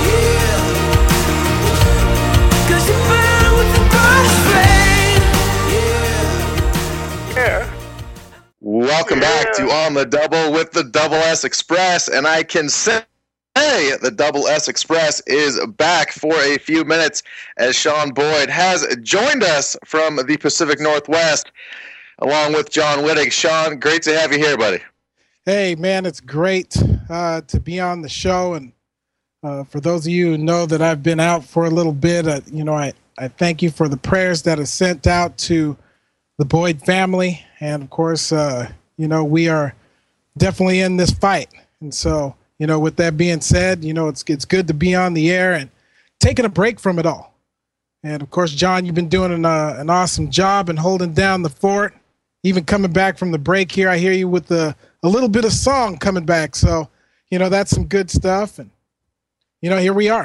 M: yeah. Cause you burn with the brush flame,
C: yeah. Welcome back to On the Double with the Double S Express, and I can say the Double S Express is back for a few minutes as Sean Boyd has joined us from the Pacific Northwest along with John Wittig. Sean, great to have you here, buddy.
I: Hey, man, it's great uh, to be on the show. And uh, for those of you who know that I've been out for a little bit, uh, you know, I, I thank you for the prayers that are sent out to the Boyd family. And, of course, uh, you know, we are definitely in this fight. And so, you know, with that being said, you know, it's it's good to be on the air and taking a break from it all. And, of course, John, you've been doing an, uh, an awesome job and holding down the fort. Even coming back from the break here, I hear you with the, a little bit of song coming back. So, you know, that's some good stuff. And, you know, here we are.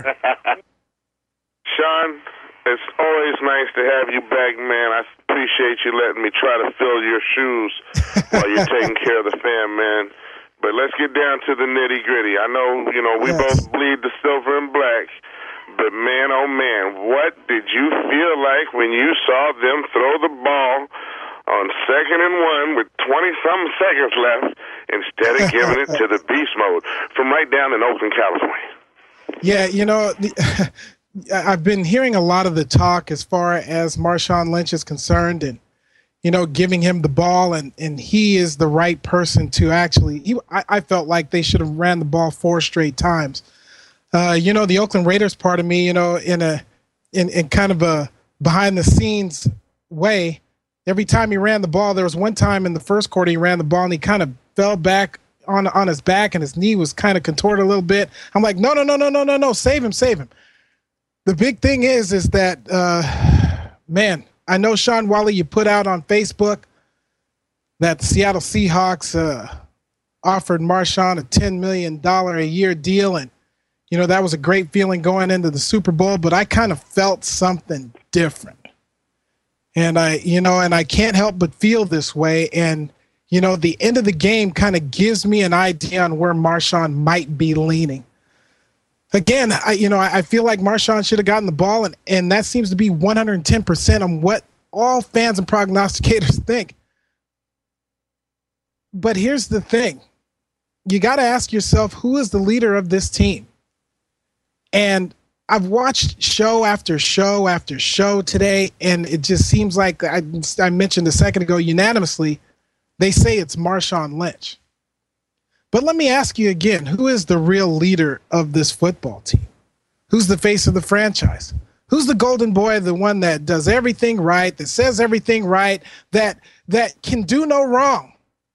D: Sean, it's always nice to have you back, man. I appreciate you letting me try to fill your shoes while you're taking care of the fam, man. But let's get down to the nitty-gritty. I know, you know, we yes. both bleed the silver and black, but man, oh man, what did you feel like when you saw them throw the ball on second and one with twenty-some seconds left instead of giving it to the beast mode from right down in Oakland, California?
I: Yeah, you know, the, I've been hearing a lot of the talk as far as Marshawn Lynch is concerned and, you know, giving him the ball, and, and he is the right person to actually he, I, I felt like they should have ran the ball four straight times. Uh, you know, the Oakland Raiders part of me, you know, in a in, in kind of a behind-the-scenes way, every time he ran the ball, there was one time in the first quarter he ran the ball and he kind of fell back on on his back and his knee was kind of contorted a little bit. I'm like, no, no, no, no, no, no, no, save him, save him. The big thing is, is that, uh, man, I know, Sean Wally, you put out on Facebook that the Seattle Seahawks uh, offered Marshawn a ten million dollars a year deal. And, you know, that was a great feeling going into the Super Bowl, but I kind of felt something different. And I, you know, and I can't help but feel this way. And, you know, the end of the game kind of gives me an idea on where Marshawn might be leaning. Again, I, you know, I feel like Marshawn should have gotten the ball, and, and that seems to be one hundred ten percent on what all fans and prognosticators think. But here's the thing. You got to ask yourself, who is the leader of this team? And I've watched show after show after show today, and it just seems like, I, I mentioned a second ago, unanimously, they say it's Marshawn Lynch. But let me ask you again, who is the real leader of this football team? Who's the face of the franchise? Who's the golden boy, the one that does everything right, that says everything right, that that can do no wrong?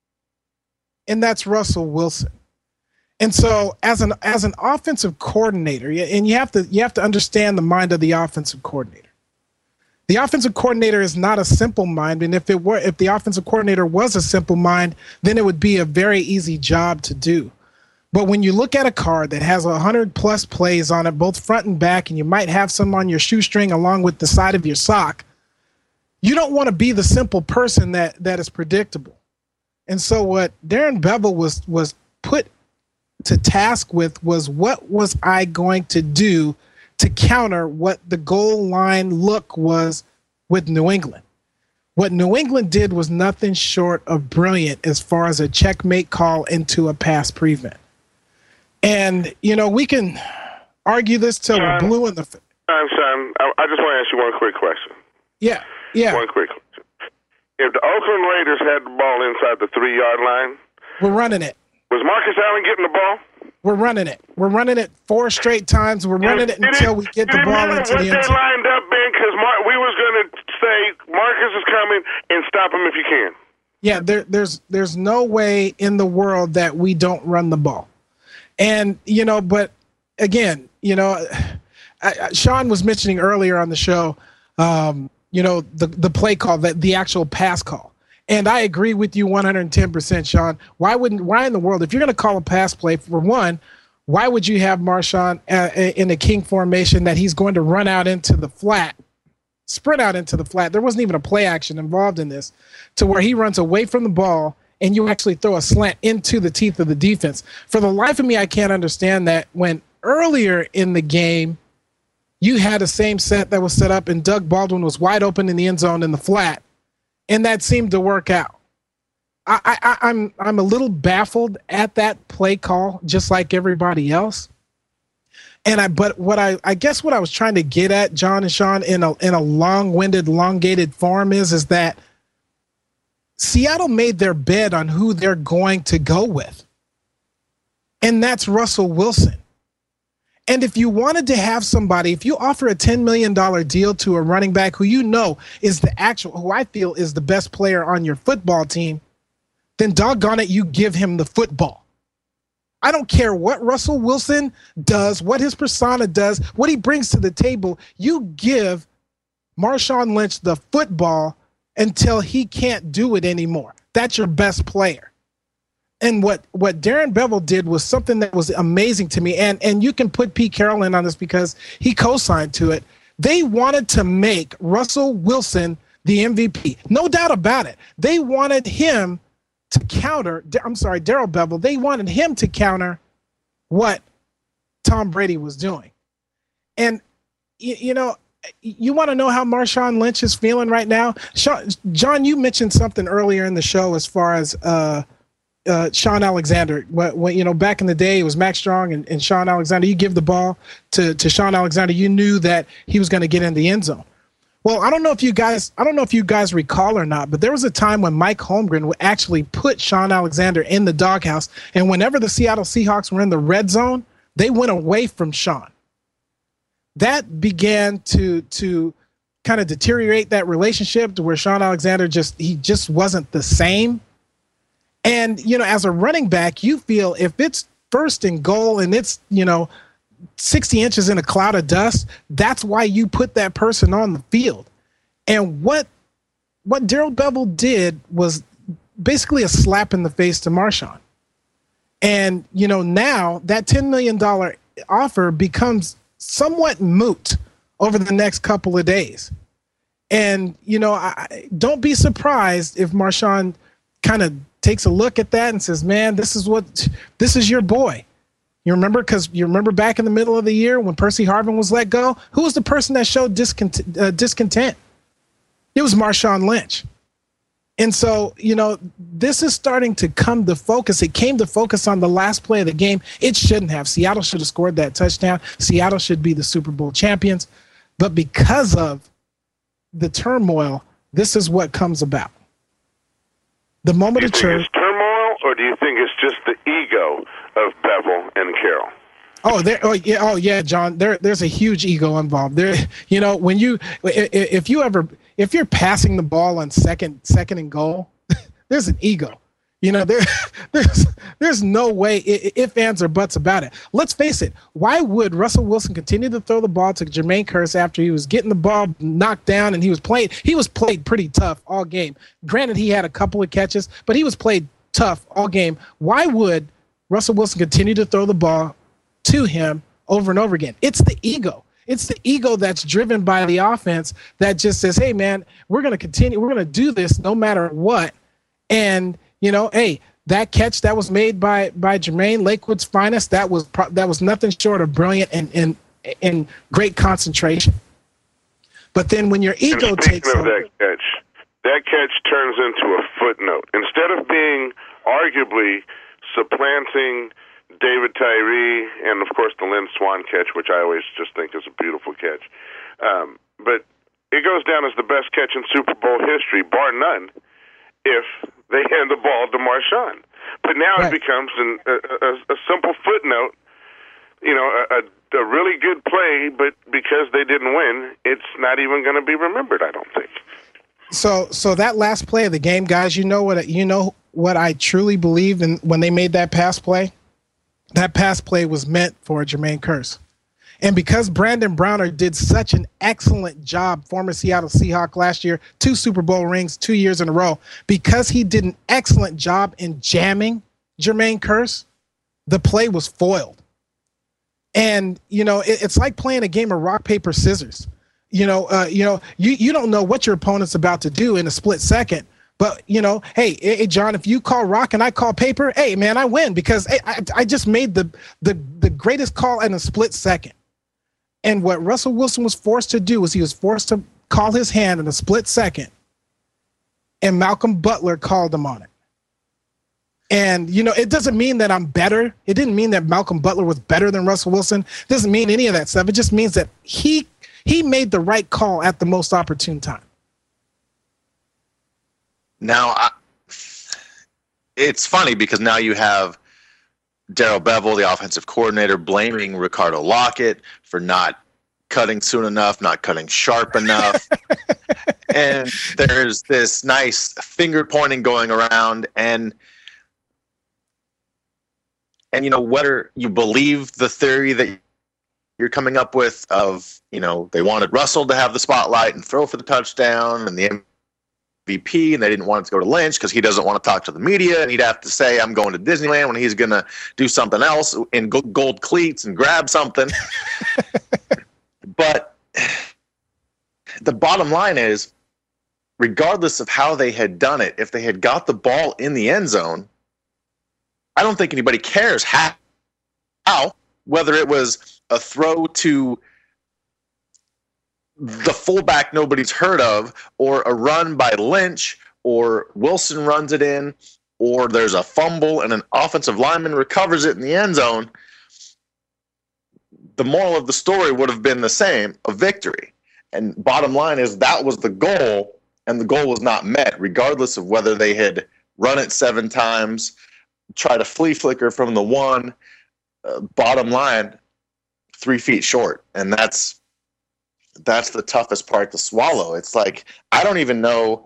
I: And that's Russell Wilson. And so as an as an offensive coordinator, and you have to you have to understand the mind of the offensive coordinator. The offensive coordinator is not a simple mind, and if it were, if the offensive coordinator was a simple mind, then it would be a very easy job to do. But when you look at a card that has a hundred plus plays on it, both front and back, and you might have some on your shoestring along with the side of your sock, you don't want to be the simple person that that is predictable. And so what Darren Bevel was was put to task with was, what was I going to do to counter what the goal line look was with New England? What New England did was nothing short of brilliant as far as a checkmate call into a pass prevent. And, you know, we can argue this till we're blue in the face.
D: Sean, Sean, I, I just want to ask you one quick question.
I: Yeah, yeah.
D: One quick question. If the Oakland Raiders had the ball inside the three-yard line,
I: we're running it.
D: Was Marcus Allen getting the ball?
I: We're running it. We're running it four straight times. We're running it until we get the ball into the end zone.
D: What they lined up, Ben, because Mar- we was going to say Marcus is coming and stop him if you can.
I: Yeah, there, there's there's no way in the world that we don't run the ball. And, you know, but again, you know, I, I, Sean was mentioning earlier on the show, um, you know, the, the play call, the, the actual pass call. And I agree with you one hundred ten percent, Sean. Why wouldn't, why in the world, if you're going to call a pass play, for one, why would you have Marshawn uh, in a king formation that he's going to run out into the flat, sprint out into the flat? There wasn't even a play action involved in this, to where he runs away from the ball and you actually throw a slant into the teeth of the defense. For the life of me, I can't understand that when earlier in the game, you had a same set that was set up and Doug Baldwin was wide open in the end zone in the flat, and that seemed to work out. I, I, I'm I'm a little baffled at that play call, just like everybody else. And I, but what I, I guess what I was trying to get at, John and Sean, in a in a long-winded, elongated form is, is that Seattle made their bet on who they're going to go with, and that's Russell Wilson. And if you wanted to have somebody, if you offer a ten million dollars deal to a running back who you know is the actual, who I feel is the best player on your football team, then doggone it, you give him the football. I don't care what Russell Wilson does, what his persona does, what he brings to the table. You give Marshawn Lynch the football until he can't do it anymore. That's your best player. And what, what Darren Bevel did was something that was amazing to me. And, and you can put Pete Carroll in on this because he co-signed to it. They wanted to make Russell Wilson the M V P. No doubt about it. They wanted him to counter, I'm sorry, Darrell Bevel, they wanted him to counter what Tom Brady was doing. And, you, you know, you want to know how Marshawn Lynch is feeling right now? Sean, John, you mentioned something earlier in the show as far as uh, uh, Sean Alexander. When, when, you know, back in the day, it was Max Strong and, and Sean Alexander. You give the ball to, to Sean Alexander, you knew that he was going to get in the end zone. Well, I don't know if you guys, I don't know if you guys recall or not, but there was a time when Mike Holmgren would actually put Sean Alexander in the doghouse, and whenever the Seattle Seahawks were in the red zone, they went away from Sean. That began to to kind of deteriorate that relationship to where Sean Alexander just he just wasn't the same. And you know, as a running back, you feel if it's first and goal and it's you know. sixty inches in a cloud of dust, that's why you put that person on the field. And what what Darrell Bevel did was basically a slap in the face to Marshawn. And, you know, now that ten million dollars offer becomes somewhat moot over the next couple of days. And, you know, I, don't be surprised if Marshawn kind of takes a look at that and says, man, this is what, this is your boy. You remember, because you remember back in the middle of the year when Percy Harvin was let go, who was the person that showed discontent? Uh, discontent? It was Marshawn Lynch. And so, you know, this is starting to come to focus. It came to focus on the last play of the game. It shouldn't have. Seattle should have scored that touchdown. Seattle should be the Super Bowl champions. But because of the turmoil, this is what comes about. The moment of truth.
D: Do you think it's turmoil, or do you think it's just the ego of Bevel and Carroll?
I: Oh, there. Oh, yeah. Oh, yeah, John. There, there's a huge ego involved. There, you know, when you, if you ever, if you're passing the ball on second, second and goal, there's an ego. You know, there, there's, there's no way, if, ands, or buts about it. Let's face it. Why would Russell Wilson continue to throw the ball to Jermaine Kearse after he was getting the ball knocked down and he was playing? He was played pretty tough all game. Granted, he had a couple of catches, but he was played tough all game. Why would Russell Wilson continue to throw the ball to him over and over again? It's the ego. It's the ego that's driven by the offense that just says, hey, man, we're going to continue. We're going to do this no matter what. And, you know, hey, that catch that was made by by Jermaine, Lakewood's finest, that was pro- that was nothing short of brilliant and, and, and great concentration. But then when your ego
D: and
I: takes
D: of
I: over,
D: that catch, that catch turns into a footnote. Instead of being arguably supplanting David Tyree and, of course, the Lynn Swann catch, which I always just think is a beautiful catch. Um, but it goes down as the best catch in Super Bowl history, bar none, if they hand the ball to Marshawn. But now right. it becomes an, a, a, a simple footnote, you know, a, a, a really good play, but because they didn't win, it's not even going to be remembered, I don't think.
I: So, so that last play of the game, guys, you know what you know what I truly believed in when they made that pass play. That pass play was meant for Jermaine Kearse, and because Brandon Browner did such an excellent job, former Seattle Seahawk last year, two Super Bowl rings, two years in a row, because he did an excellent job in jamming Jermaine Kearse, the play was foiled. And you know, it, it's like playing a game of rock paper scissors. You know, uh, you know, you, you don't know what your opponent's about to do in a split second. But, you know, hey, hey, John, if you call rock and I call paper, hey, man, I win because hey, I, I just made the, the, the greatest call in a split second. And what Russell Wilson was forced to do was he was forced to call his hand in a split second. And Malcolm Butler called him on it. And, you know, it doesn't mean that I'm better. It didn't mean that Malcolm Butler was better than Russell Wilson. It doesn't mean any of that stuff. It just means that he he made the right call at the most opportune time.
C: Now, I, it's funny because now you have Darrell Bevell, the offensive coordinator, blaming Ricardo Lockett for not cutting soon enough, not cutting sharp enough. And there's this nice finger pointing going around. And, and, you know, whether you believe the theory that you're coming up with of, you know, they wanted Russell to have the spotlight and throw for the touchdown and the M V P, and they didn't want it to go to Lynch because he doesn't want to talk to the media, and he'd have to say, I'm going to Disneyland, when he's going to do something else in gold cleats and grab something. But the bottom line is, regardless of how they had done it, if they had got the ball in the end zone, I don't think anybody cares how, how whether it was a throw to the fullback nobody's heard of, or a run by Lynch, or Wilson runs it in, or there's a fumble and an offensive lineman recovers it in the end zone. The moral of the story would have been the same, a victory. And bottom line is that was the goal, and the goal was not met, regardless of whether they had run it seven times, try to flea flicker from the one, uh, bottom line, three feet short. And that's that's the toughest part to swallow. It's like, I don't even know.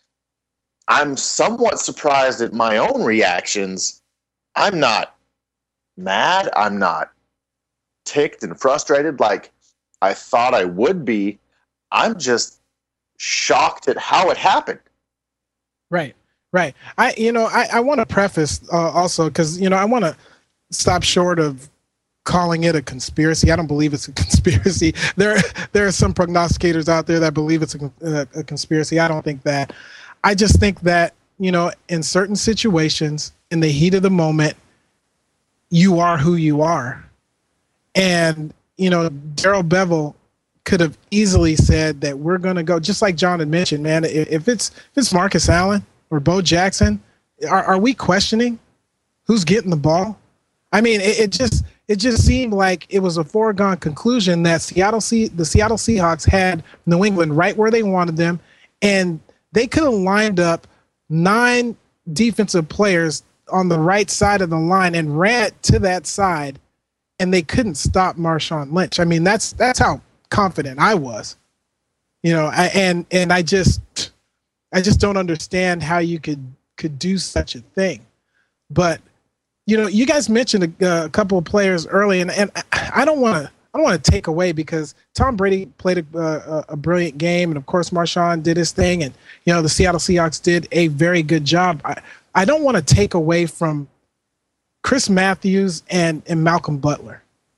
C: I'm somewhat surprised at my own reactions. I'm not mad. I'm not ticked and frustrated like I thought I would be. I'm just shocked at how it happened.
I: Right, right. I, you know, I, I want to preface uh, also because, you know, I want to stop short of calling it a conspiracy. I don't believe it's a conspiracy. There, there are some prognosticators out there that believe it's a, a, a conspiracy. I don't think that. I just think that, you know, in certain situations, in the heat of the moment, you are who you are. And, you know, Darrell Bevell could have easily said that we're going to go, just like John had mentioned, man, if it's if it's Marcus Allen or Bo Jackson, are, are we questioning who's getting the ball? I mean, it, it just it just seemed like it was a foregone conclusion that Seattle Se- the Seattle Seahawks had New England right where they wanted them, and they could have lined up nine defensive players on the right side of the line and ran to that side, and they couldn't stop Marshawn Lynch. I mean, that's that's how confident I was, you know. I, and and I just I just don't understand how you could could do such a thing. But you know, you guys mentioned a, a couple of players early, and and I don't want to I don't want to take away because Tom Brady played a, a, a brilliant game, and of course Marshawn did his thing, and you know the Seattle Seahawks did a very good job. I, I don't want to take away from Chris Matthews and, and Malcolm Butler.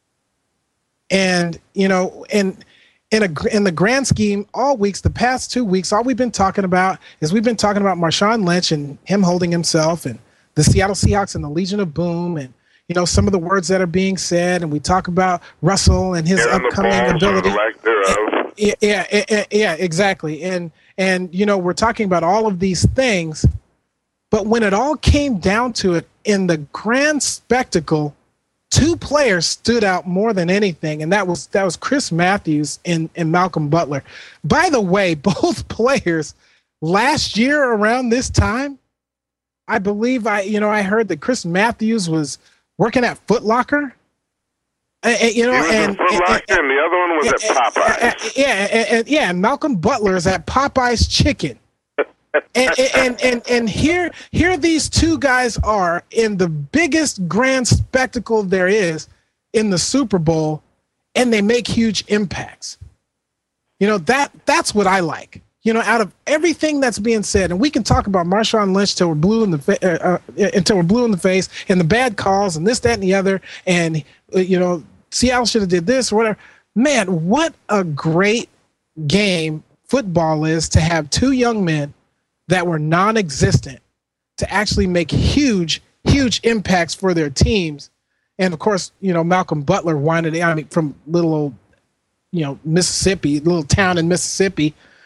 I: And, you know, in, in, a, in the grand scheme, all weeks, the past two weeks, all we've been talking about is we've been talking about Marshawn Lynch and him holding himself, and the Seattle Seahawks and the Legion of Boom, and, you know, some of the words that are being said. And we talk about Russell and his
D: and
I: upcoming ability.
D: Lack thereof.
I: Yeah, yeah, yeah, exactly. And, and, you know, we're talking about all of these things. But when it all came down to it, in the grand spectacle, two players stood out more than anything, and that was that was Chris Matthews and, and Malcolm Butler. By the way, both players last year around this time, I believe I you know I heard that Chris Matthews was working at Foot Locker. Uh, you know,
D: he was
I: and,
D: at Foot Locker, and, and the other one was
I: and,
D: at Popeyes.
I: Yeah, and, and, yeah, and Malcolm Butler is at Popeyes Chicken. and, and and and here here these two guys are in the biggest grand spectacle there is in the Super Bowl, and they make huge impacts. You know, that that's what I like. You know, out of everything that's being said, and we can talk about Marshawn Lynch till we're blue in the fa- uh, uh, until we're blue in the face, and the bad calls, and this, that, and the other, and uh, you know, Seattle should have did this or whatever. Man, what a great game football is to have two young men that were non-existent to actually make huge, huge impacts for their teams. And of course, you know, Malcolm Butler winded, I mean, from little old, you know, Mississippi, little town in Mississippi.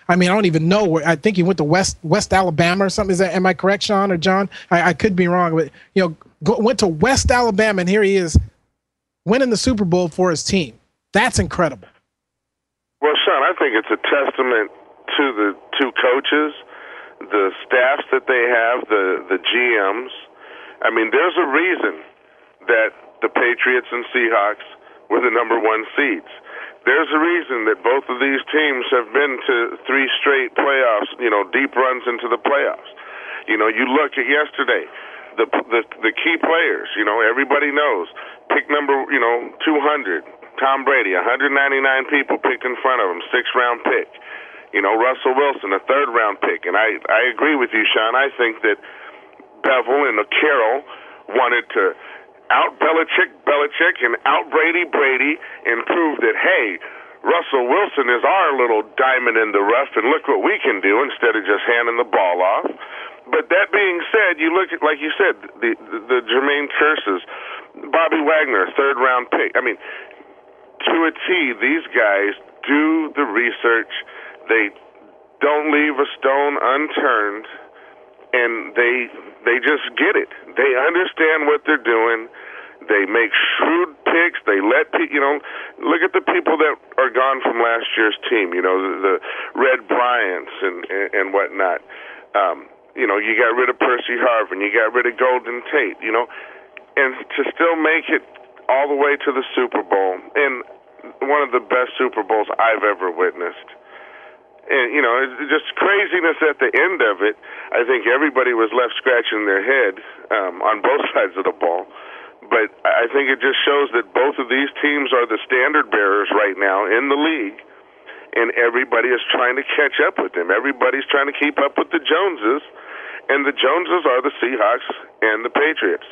I: I mean, I don't even know where. I think he went to West West Alabama or something. Is that? Am I correct, Sean or John? I, I could be wrong, but you know, go, went to West Alabama, and here he is, winning the Super Bowl for his team. That's incredible.
D: Well, Sean, I think it's a testament to the two coaches, the staffs that they have, the the G Ms. I mean, there's a reason that the Patriots and Seahawks were the number one seeds. There's a reason that both of these teams have been to three straight playoffs, you know, deep runs into the playoffs. You know, you look at yesterday, the the, the key players, you know, everybody knows. Pick number, you know, two hundred, Tom Brady, one hundred ninety-nine people picked in front of him, sixth-round pick. You know, Russell Wilson, a third-round pick. And I, I agree with you, Sean. I think that Bevel and Carroll wanted to out Belichick, Belichick, and out Brady, Brady, and prove that, hey, Russell Wilson is our little diamond in the rough, and look what we can do instead of just handing the ball off. But that being said, you look at, like you said, the the, the Jermaine Curses, Bobby Wagner, third-round pick. I mean, to a T, these guys do the research. They don't leave a stone unturned, and they they just get it. They understand what they're doing. They make shrewd picks. They let pe- you know. Look at the people that are gone from last year's team. You know, the, the Red Bryants and and, and whatnot. Um, you know, you got rid of Percy Harvin. You got rid of Golden Tate. You know, and to still make it all the way to the Super Bowl, and one of the best Super Bowls I've ever witnessed. And, you know, it's just craziness at the end of it. I think everybody was left scratching their head um, on both sides of the ball. But I think it just shows that both of these teams are the standard bearers right now in the league, and everybody is trying to catch up with them. Everybody's trying to keep up with the Joneses, and the Joneses are the Seahawks and the Patriots.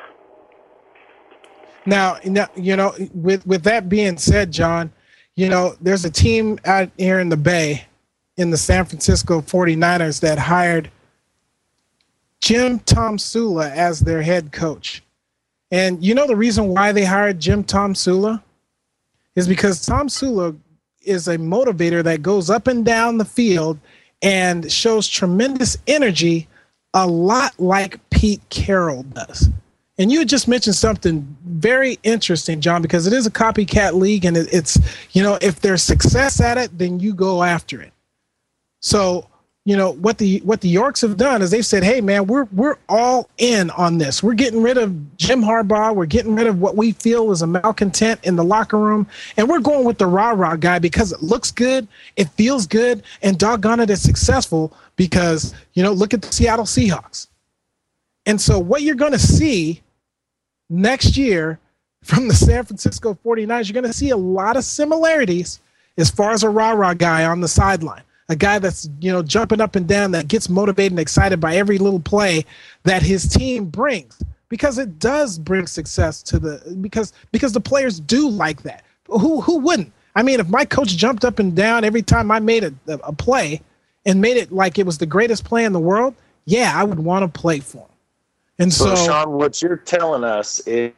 I: Now, you know, with, with that being said, John, you know, there's a team out here in the Bay, in the San Francisco forty-niners, that hired Jim Tomsula as their head coach. And you know the reason why they hired Jim Tomsula is because Tomsula is a motivator that goes up and down the field and shows tremendous energy, a lot like Pete Carroll does. And you had just mentioned something very interesting, John, because it is a copycat league, and it's, you know, if there's success at it, then you go after it. So, you know, what the what the Yorks have done is they've said, hey, man, we're we're all in on this. We're getting rid of Jim Harbaugh. We're getting rid of what we feel is a malcontent in the locker room. And we're going with the rah-rah guy because it looks good, it feels good, and doggone it, it's successful because, you know, look at the Seattle Seahawks. And so what you're going to see next year from the San Francisco forty-niners, you're going to see a lot of similarities as far as a rah-rah guy on the sideline. A guy that's, you know, jumping up and down, that gets motivated and excited by every little play that his team brings, because it does bring success to the because because the players do like that. Who who wouldn't? I mean, if my coach jumped up and down every time I made a, a play and made it like it was the greatest play in the world, yeah, I would want to play for him. And so,
C: so Sean, what you're telling us is,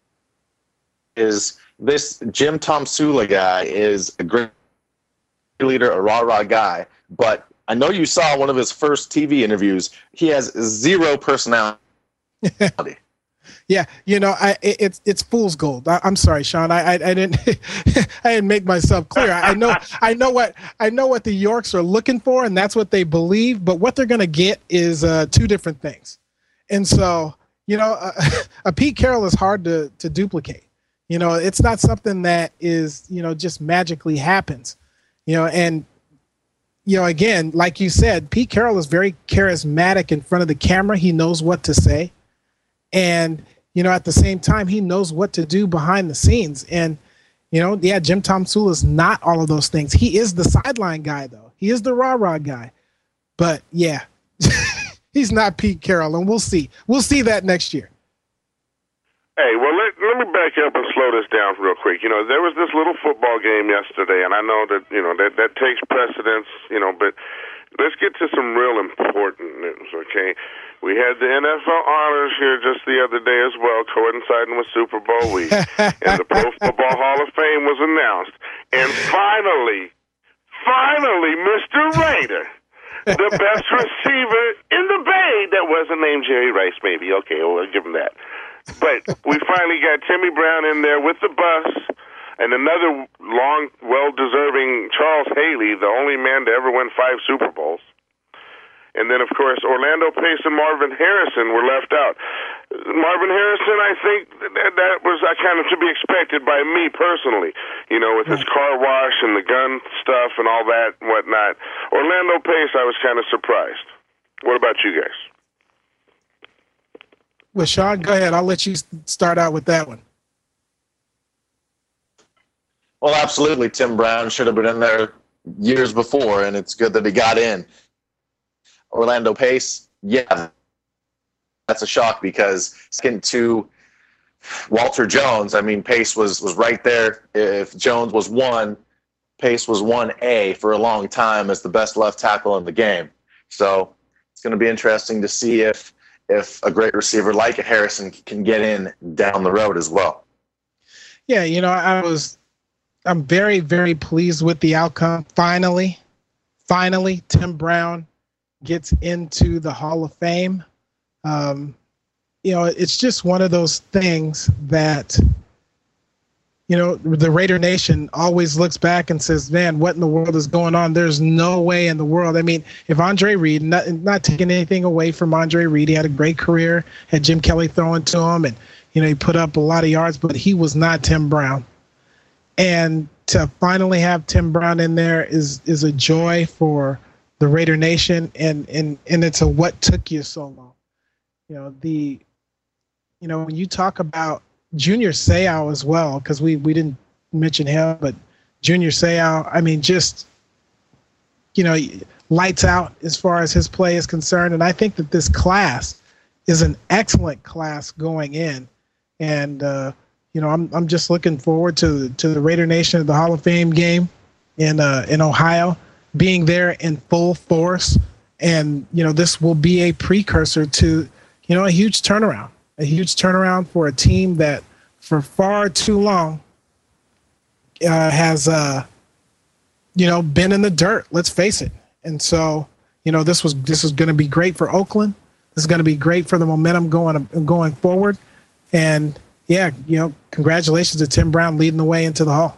C: is this Jim Tomsula guy is a great leader, a rah-rah guy, but I know you saw one of his first T V interviews. He has zero personality.
I: Yeah, you know, I it, it's it's fool's gold. I, I'm sorry, Sean. I I, I didn't I didn't make myself clear. I, I know I know what I know what the Yorks are looking for, and that's what they believe. But what they're going to get is uh, two different things. And so, you know, uh, a Pete Carroll is hard to to duplicate. You know, it's not something that is, you know, just magically happens. You know, and, you know, again, like you said, Pete Carroll is very charismatic in front of the camera. He knows what to say. And, you know, at the same time, he knows what to do behind the scenes. And, you know, yeah, Jim Tomsula is not all of those things. He is the sideline guy, though. He is the rah-rah guy. But, yeah, he's not Pete Carroll, and we'll see. We'll see that next year.
D: Hey, well, let, let me back up and slow this down real quick. You know, there was this little football game yesterday, and I know that, you know, that, that takes precedence, you know, but let's get to some real important news, okay? We had the N F L honors here just the other day as well, coinciding with Super Bowl week, and the Pro Football Hall of Fame was announced. And finally, finally, Mister Raider, the best receiver in the Bay that wasn't named Jerry Rice, maybe. Okay, we'll give him that. But we finally got Timmy Brown in there with the bus, and another long, well-deserving Charles Haley, the only man to ever win five Super Bowls. And then, of course, Orlando Pace and Marvin Harrison were left out. Marvin Harrison, I think that, that was uh, kind of to be expected by me personally, you know, with his car wash and the gun stuff and all that and whatnot. Orlando Pace, I was kind of surprised. What about you guys?
I: Well, Sean, go ahead. I'll let you start out with that one.
C: Well, absolutely. Tim Brown should have been in there years before, and it's good that he got in. Orlando Pace, yeah, that's a shock because second to Walter Jones, I mean, Pace was, was right there. If Jones was one, Pace was one A for a long time as the best left tackle in the game. So it's going to be interesting to see if if a great receiver like a Harrison can get in down the road as well.
I: Yeah, you know, I was I'm very, very pleased with the outcome. Finally, finally, Tim Brown gets into the Hall of Fame. Um, you know, it's just one of those things that, you know, the Raider Nation always looks back and says, man, what in the world is going on? There's no way in the world. I mean, if Andre Reed, not, not taking anything away from Andre Reed, he had a great career, had Jim Kelly throwing to him, and, you know, he put up a lot of yards, but he was not Tim Brown. And to finally have Tim Brown in there is is a joy for the Raider Nation, and and and it's a what took you so long. You know, the you know, when you talk about Junior Seau as well, because we we didn't mention him, but Junior Seau, I mean, just, you know, lights out as far as his play is concerned. And I think that this class is an excellent class going in, and uh, you know, I'm I'm just looking forward to to the Raider Nation at the Hall of Fame game in uh, in Ohio, being there in full force. And, you know, this will be a precursor to, you know, a huge turnaround, a huge turnaround for a team that for far too long uh, has, uh, you know, been in the dirt. Let's face it. And so, you know, this was this is going to be great for Oakland. This is going to be great for the momentum going going forward. And, yeah, you know, congratulations to Tim Brown leading the way into the Hall.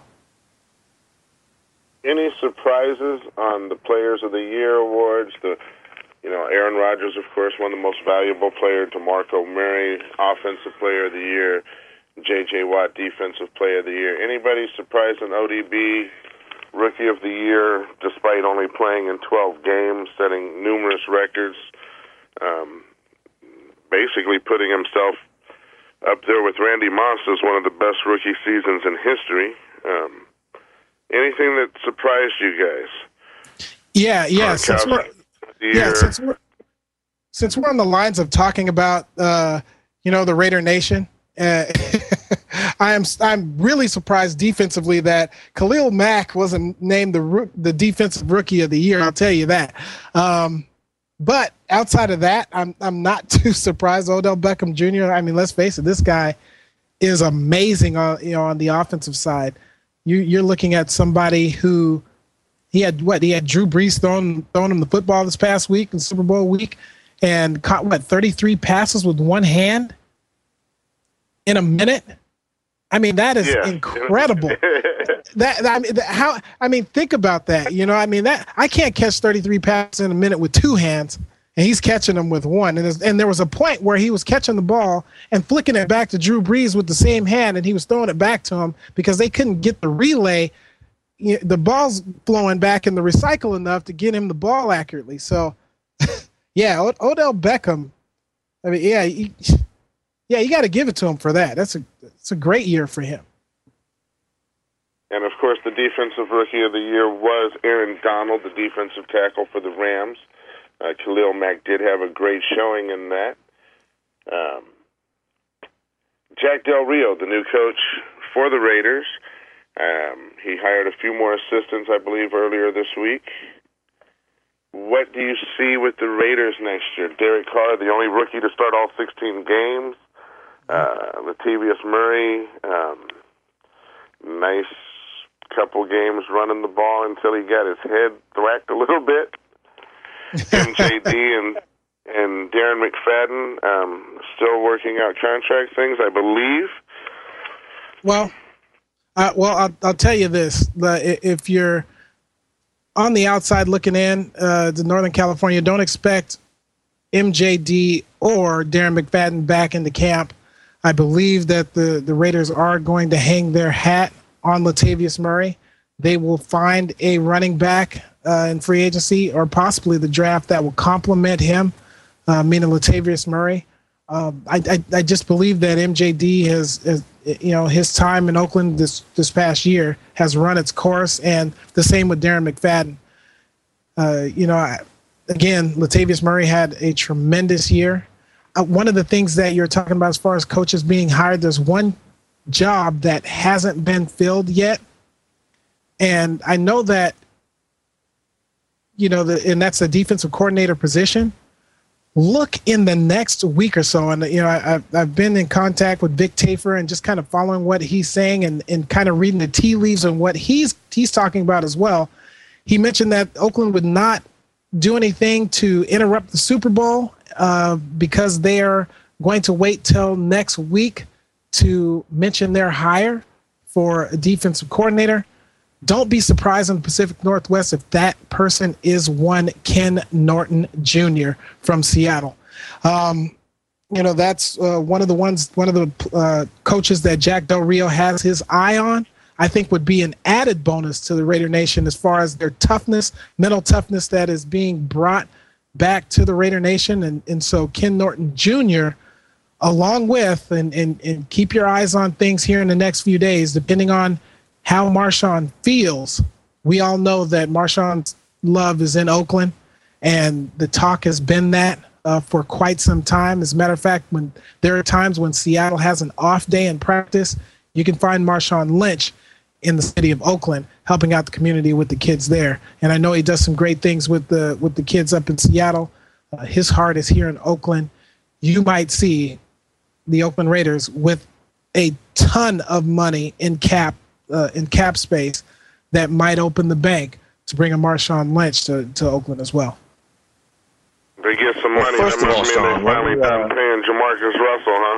D: Any surprises on the Players of the Year awards? The, you know, Aaron Rodgers, of course, won the Most Valuable Player. DeMarco Murray, Offensive Player of the Year. J J. Watt, Defensive Player of the Year. Anybody surprised in O D B, Rookie of the Year, despite only playing in twelve games, setting numerous records, um, basically putting himself up there with Randy Moss as one of the best rookie seasons in history. Um, Anything that surprised you guys? Yeah,
I: yeah. Since we're, yeah, since we're since we're on the lines of talking about uh, you know, the Raider Nation, uh, I am I'm really surprised defensively that Khalil Mack wasn't named the the defensive rookie of the year. I'll tell you that. Um, but outside of that, I'm I'm not too surprised. Odell Beckham Junior I mean, let's face it, this guy is amazing on you know on the offensive side. You, you're looking at somebody who he had what he had Drew Brees throwing throwing him the football this past week in Super Bowl week, and caught what thirty-three passes with one hand in a minute. I mean, that is yeah. incredible. that I mean, how I mean, think about that. You know, I mean that I can't catch thirty-three passes in a minute with two hands, and he's catching them with one. And and there was a point where he was catching the ball and flicking it back to Drew Brees with the same hand, and he was throwing it back to him because they couldn't get the relay, you know, the ball's flowing back in the recycle enough to get him the ball accurately. So, yeah, o- Odell Beckham. I mean, yeah, he, yeah, you got to give it to him for that. That's a it's a great year for him.
D: And of course, the defensive rookie of the year was Aaron Donald, the defensive tackle for the Rams. Uh, Khalil Mack did have a great showing in that. Um, Jack Del Rio, the new coach for the Raiders, um, he hired a few more assistants, I believe, earlier this week. What do you see with the Raiders next year? Derek Carr, the only rookie to start all sixteen games. Uh, Latavius Murray, um, nice couple games running the ball until he got his head thwacked a little bit. M J D and and Darren McFadden um, still working out contract things, I believe.
I: Well, uh, well, I'll, I'll tell you this: the, if you're on the outside looking in uh, to Northern California, don't expect M J D or Darren McFadden back into camp. I believe that the, the Raiders are going to hang their hat on Latavius Murray. They will find a running back uh, in free agency or possibly the draft that will complement him, uh, meaning Latavius Murray. Um, I, I I just believe that M J D has, has, you know, his time in Oakland this this past year has run its course, and the same with Darren McFadden. Uh, you know, I, again, Latavius Murray had a tremendous year. Uh, one of the things that you're talking about as far as coaches being hired, there's one job that hasn't been filled yet. And I know that, you know, the, and that's the defensive coordinator position. Look in the next week or so. And, you know, I, I've, I've been in contact with Vic Tafur and just kind of following what he's saying and, and kind of reading the tea leaves and what he's, he's talking about as well. He mentioned that Oakland would not do anything to interrupt the Super Bowl uh, because they are going to wait till next week to mention their hire for a defensive coordinator. Don't be surprised in the Pacific Northwest if that person is one Ken Norton Junior from Seattle. Um, you know, that's uh, one of the ones, one of the uh, coaches that Jack Del Rio has his eye on. I think would be an added bonus to the Raider Nation as far as their toughness, mental toughness that is being brought back to the Raider Nation. And, and so Ken Norton Junior, along with, and, and, and keep your eyes on things here in the next few days, depending on how Marshawn feels. We all know that Marshawn's love is in Oakland, and the talk has been that uh, for quite some time. As a matter of fact, when there are times when Seattle has an off day in practice, you can find Marshawn Lynch in the city of Oakland, helping out the community with the kids there. And I know he does some great things with the with the kids up in Seattle. Uh, his heart is here in Oakland. You might see the Oakland Raiders with a ton of money in cap uh, in cap space that might open the bank to bring a Marshawn Lynch to, to Oakland as well.
D: They get some money.
C: Well, first
D: that
C: of
D: must
C: all,
D: mean
C: Sean,
D: they finally
C: let me,
D: done
C: uh,
D: paying Jamarcus Russell, huh?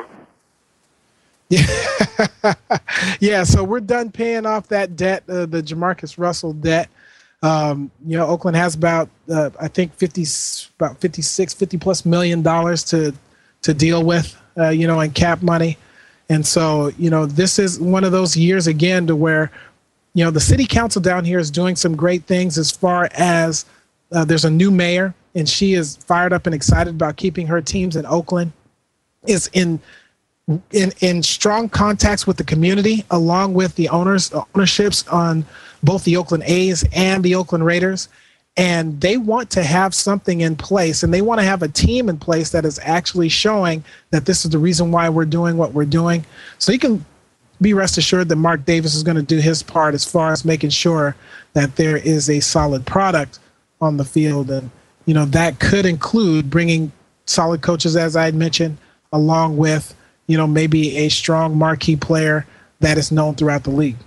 I: Yeah, yeah. So we're done paying off that debt, uh, the Jamarcus Russell debt. Um, you know, Oakland has about, uh, I think, fifty, about fifty-six, fifty plus million dollars to to deal with, uh, you know, in cap money. And so, you know, this is one of those years again to where, you know, the city council down here is doing some great things as far as uh, there's a new mayor, and she is fired up and excited about keeping her teams in Oakland. Is in. In, in strong contacts with the community, along with the owners, ownerships on both the Oakland A's and the Oakland Raiders. And they want to have something in place, and they want to have a team in place that is actually showing that this is the reason why we're doing what we're doing. So you can be rest assured that Mark Davis is going to do his part as far as making sure that there is a solid product on the field. And, you know, that could include bringing solid coaches, as I had mentioned, along with, you know, maybe a strong marquee player that is known throughout the league.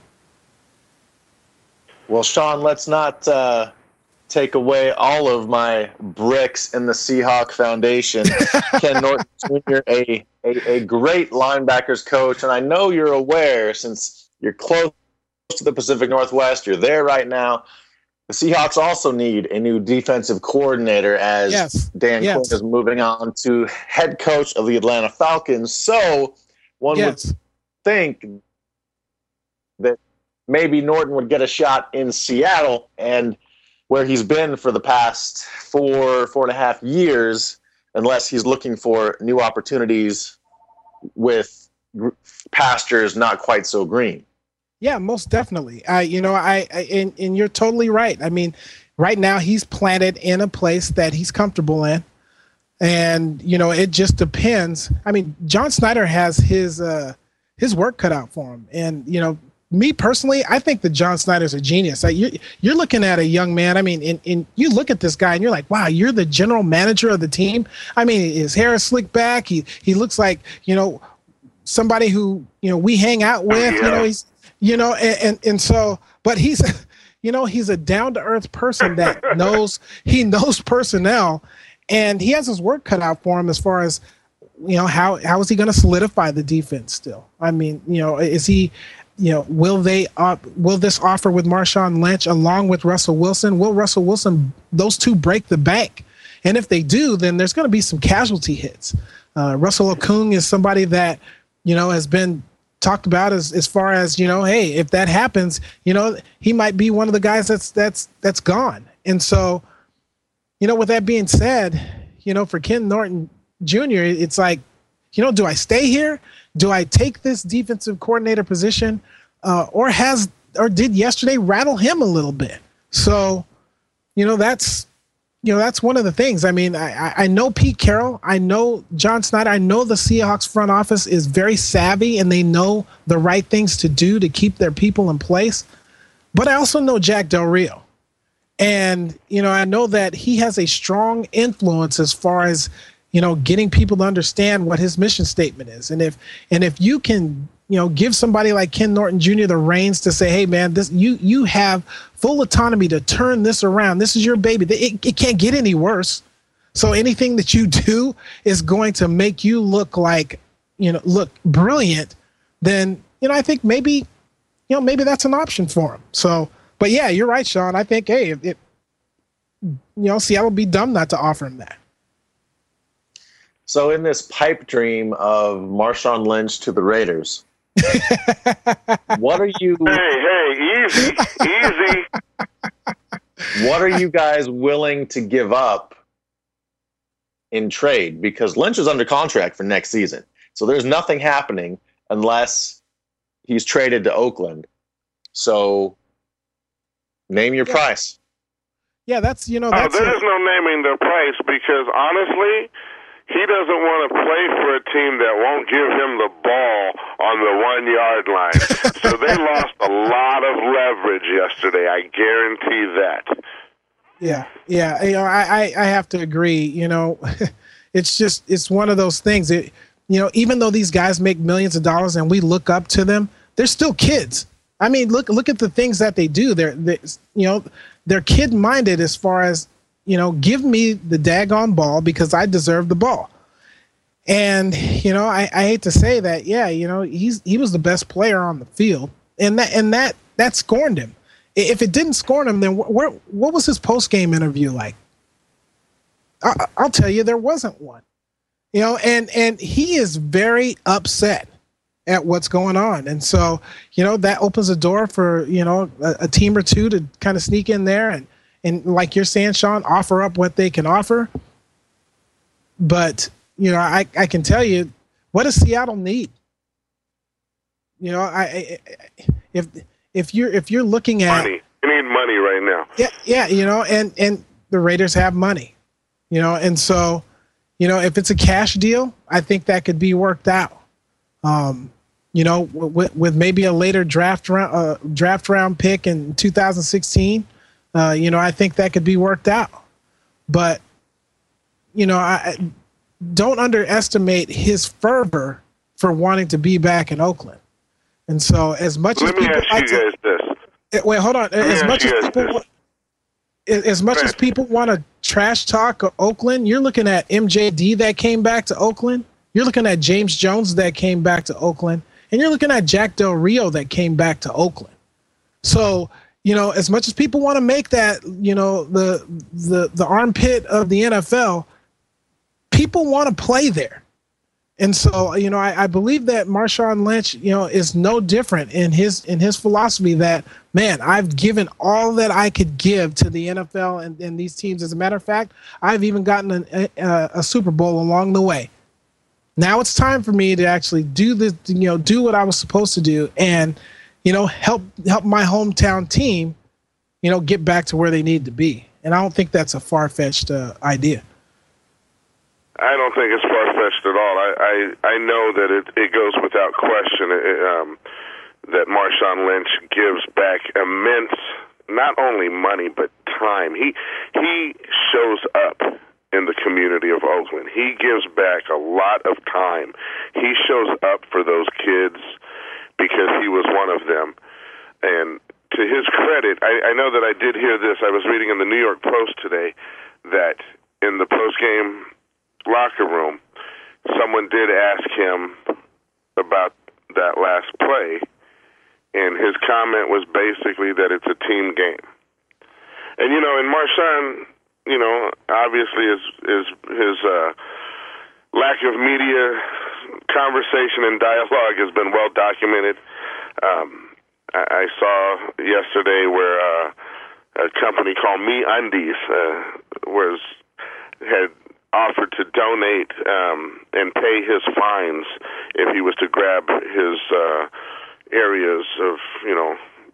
C: Well, Sean, let's not uh, take away all of my bricks in the Seahawk Foundation. Ken Norton Junior, a, a, a great linebackers coach, and I know you're aware, since you're close to the Pacific Northwest, you're there right now. The Seahawks also need a new defensive coordinator as
I: yes.
C: Dan
I: yes.
C: Quinn is moving on to head coach of the Atlanta Falcons. So one
I: yes.
C: would think that maybe Norton would get a shot in Seattle, and where he's been for the past four, four and a half years, unless he's looking for new opportunities with pastures not quite so green.
I: Yeah, most definitely. I, you know, I, I and, and you're totally right. I mean, right now he's planted in a place that he's comfortable in, and you know, it just depends. I mean, John Snyder has his uh, his work cut out for him, and you know, me personally, I think that John Snyder's a genius. Like, you're, you're looking at a young man. I mean, in, in you look at this guy and you're like, wow, you're the general manager of the team. I mean, his hair is slicked back. He he looks like, you know, somebody who, you know, we hang out with.
D: Yeah.
I: You know, he's. You know, and, and, and so but he's, you know, he's a down to earth person that knows he knows personnel, and he has his work cut out for him as far as, you know, how how is he going to solidify the defense still? I mean, you know, is he, you know, will they uh, will this offer with Marshawn Lynch along with Russell Wilson? Will Russell Wilson, those two break the bank? And if they do, then there's going to be some casualty hits. Uh, Russell Okung is somebody that, you know, has been talked about as, as far as, you know, hey, if that happens, you know, he might be one of the guys that's that's that's gone. And so, you know, with that being said, you know, for Ken Norton Junior, it's like, you know, do I stay here? Do I take this defensive coordinator position? Uh, or has or did yesterday rattle him a little bit? So, you know, that's you know, that's one of the things. I mean, I, I know Pete Carroll. I know John Snyder. I know the Seahawks front office is very savvy and they know the right things to do to keep their people in place. But I also know Jack Del Rio. And, you know, I know that he has a strong influence as far as, you know, getting people to understand what his mission statement is. And if and if you can, you know, give somebody like Ken Norton Junior the reins to say, hey, man, this you you have full autonomy to turn this around. This is your baby. It, it can't get any worse. So anything that you do is going to make you look like, you know, look brilliant. Then, you know, I think maybe, you know, maybe that's an option for him. So, but yeah, you're right, Sean. I think, hey, it, it you know, Seattle would be dumb not to offer him that.
C: So in this pipe dream of Marshawn Lynch to the Raiders, what are you?
D: Hey, hey, easy, easy.
C: What are you guys willing to give up in trade? Because Lynch is under contract for next season, so there's nothing happening unless he's traded to Oakland. So, name your
I: yeah.
C: price.
I: Yeah, that's you know.
D: Oh,
I: That's
D: there's no naming the price because honestly, he doesn't want to play for a team that won't give him the ball on the one-yard line. So they lost a lot of leverage yesterday. I guarantee that.
I: Yeah, yeah. You know, I, I, I have to agree. You know, it's just it's one of those things. It, you know, even though these guys make millions of dollars and we look up to them, they're still kids. I mean, look look at the things that they do. They're, they, you know, they're kid-minded as far as, you know, give me the daggone ball because I deserve the ball. And, you know, I, I hate to say that, yeah, you know, he's he was the best player on the field. And that and that that scorned him. If it didn't scorn him, then wh- where what was his post-game interview like? I, I'll tell you, there wasn't one. You know, and and he is very upset at what's going on. And so, you know, that opens a door for, you know, a, a team or two to kind of sneak in there and And like you're saying, Sean, offer up what they can offer. But, you know, I, I can tell you, what does Seattle need? You know, I, I if if you're if you're looking at
D: money, you need money right now.
I: Yeah, yeah, you know, and and the Raiders have money, you know, and so, you know, if it's a cash deal, I think that could be worked out. Um, you know, with with maybe a later draft round uh, draft round pick in two thousand sixteen. Uh, you know, I think that could be worked out. But, you know, I don't underestimate his fervor for wanting to be back in Oakland. And so as much
D: Let
I: as
D: me
I: people
D: ask
I: like
D: you
I: to,
D: guys this.
I: Wait, hold on.
D: Let me
I: As
D: ask
I: much
D: you
I: as
D: guys
I: people
D: this.
I: as much as people want to trash talk Oakland, you're looking at M J D that came back to Oakland. You're looking at James Jones that came back to Oakland. And you're looking at Jack Del Rio that came back to Oakland. So, you know, as much as people want to make that, you know, the the the armpit of the N F L, people want to play there. And so, you know, I, I believe that Marshawn Lynch, you know, is no different in his in his philosophy that, man, I've given all that I could give to the N F L and, and these teams. As a matter of fact, I've even gotten a, a, a Super Bowl along the way. Now it's time for me to actually do the, you know, do what I was supposed to do and, you know, help help my hometown team, you know, get back to where they need to be. And I don't think that's a far-fetched uh, idea.
D: I don't think it's far-fetched at all. I, I, I know that it, it goes without question it, um, that Marshawn Lynch gives back immense, not only money, but time. He he shows up in the community of Oakland. He gives back a lot of time. He shows up for those kids because he was one of them. And to to his credit, I, I know that I did hear this. I was reading in the New York Post today that in the post-game locker room, someone did ask him about that last play, and his comment was basically that it's a team game. And, you know, and Marshawn, you know, obviously his, his, his uh, lack of media conversation and dialogue has been well documented. Um, I, I saw yesterday where uh, a company called Me Undies uh, was had offered to donate um, and pay his fines if he was to grab his uh, areas of, you know,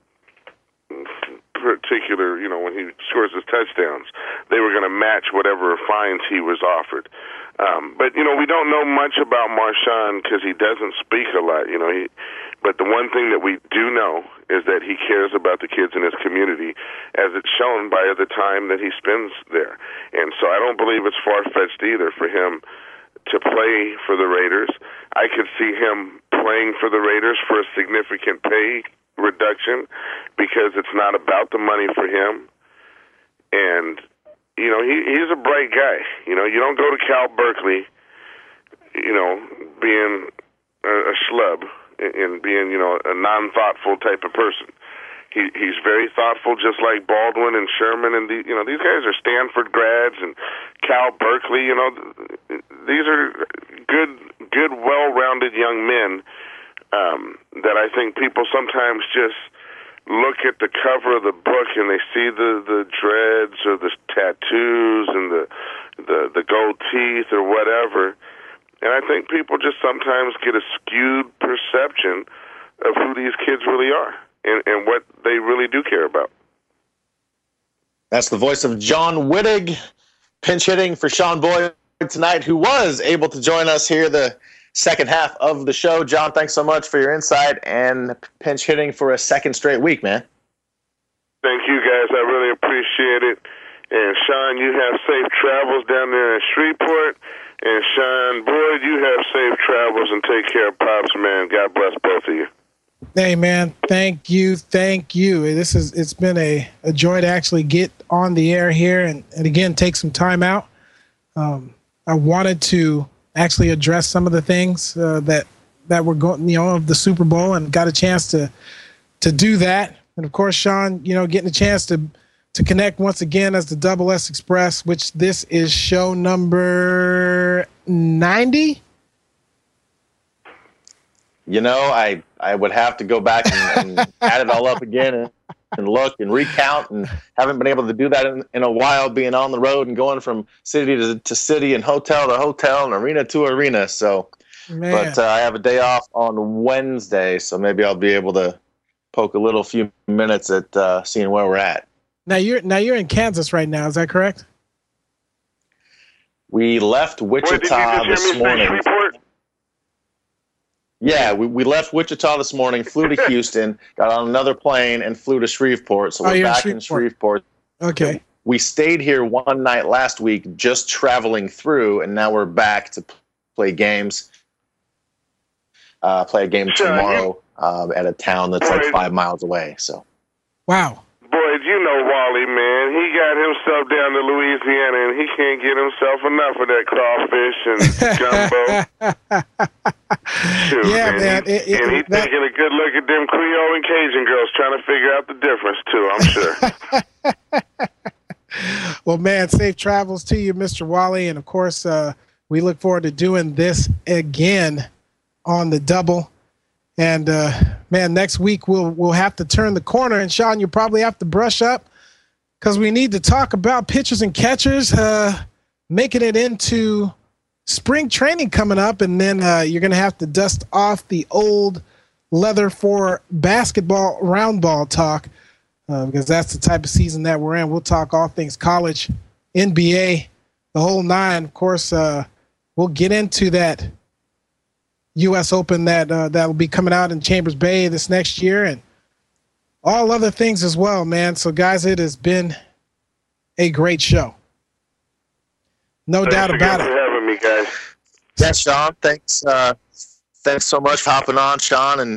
D: particular, you know, when he scores his touchdowns. They were going to match whatever fines he was offered. Um, but, you know, we don't know much about Marshawn because he doesn't speak a lot, you know. He, but the one thing that we do know is that he cares about the kids in his community, as it's shown by the time that he spends there. And so I don't believe it's far-fetched either for him to play for the Raiders. I could see him playing for the Raiders for a significant pay reduction because it's not about the money for him. And you know, he he's a bright guy. You know, you don't go to Cal Berkeley, you know, being a, a schlub and being, you know, a non-thoughtful type of person. He he's very thoughtful, just like Baldwin and Sherman, and the, you know, these guys are Stanford grads and Cal Berkeley. You know, these are good, good, well-rounded young men um, that I think people sometimes just look at the cover of the book and they see the, the dreads or the tattoos and the, the the gold teeth or whatever, and I think people just sometimes get a skewed perception of who these kids really are and, and what they really do care about.
C: That's the voice of John Wittig, pinch hitting for Sean Boyd tonight, who was able to join us here the second half of the show. John, thanks so much for your insight and pinch hitting for a second straight week, man.
D: Thank you, guys. I really appreciate it. And Sean, you have safe travels down there in Shreveport. And Sean Boyd, you have safe travels and take care of Pops, man. God bless both of you.
I: Hey, man, thank you, thank you. This is it's been a, a joy to actually get on the air here and, and again, take some time out. Um, I wanted to actually address some of the things uh, that that were going, you know, of the Super Bowl, and got a chance to to do that. And of course, Sean, you know, getting a chance to to connect once again as the Double S Express, which this is show number ninety.
C: You know, I I would have to go back and, and add it all up again and, and look and recount, and haven't been able to do that in, in a while, being on the road and going from city to, to city and hotel to hotel and arena to arena. So,
I: Man.
C: but uh, I have a day off on Wednesday, so maybe I'll be able to poke a little few minutes at uh, seeing where we're at.
I: Now you're now you're in Kansas right now. Is that correct?
C: We left Wichita
D: Boy,
C: this morning. Yeah, we, we left Wichita this morning, flew to Houston, got on another plane, and flew to Shreveport. So
I: Oh,
C: we're
I: you're in
C: back in
I: Shreveport.
C: Shreveport.
I: Okay.
C: We stayed here one night last week, just traveling through, and now we're back to play games. Uh, play a game
D: Sure,
C: tomorrow um, at a town that's like
D: Boy.
C: five miles away. So,
I: Wow.
D: Boy, you know Wally, man. He got himself down to Louisiana, and he can't get himself enough of that crawfish and gumbo. Shoot,
I: Yeah,
D: man.
I: man.
D: He-
I: It- it-
D: and he's
I: that-
D: taking a good look at them Creole and Cajun girls, trying to figure out the difference, too, I'm sure.
I: Well, man, safe travels to you, Mister Wally. And of course, uh, we look forward to doing this again on the double. And uh, man, next week we'll we'll have to turn the corner. And Sean, you probably have to brush up because we need to talk about pitchers and catchers uh, making it into spring training coming up, and then uh, you're going to have to dust off the old leather for basketball round ball talk. Uh, because that's the type of season that we're in. We'll talk all things college, N B A, the whole nine. Of course, uh, we'll get into that U S Open that uh, that will be coming out in Chambers Bay this next year, and all other things as well, man. So, guys, it has been a great show. No
D: Thanks
I: doubt
D: again
I: about it.
D: for having me, guys.
C: yeah, Sean, thanks. Uh, thanks so much for hopping on, Sean, and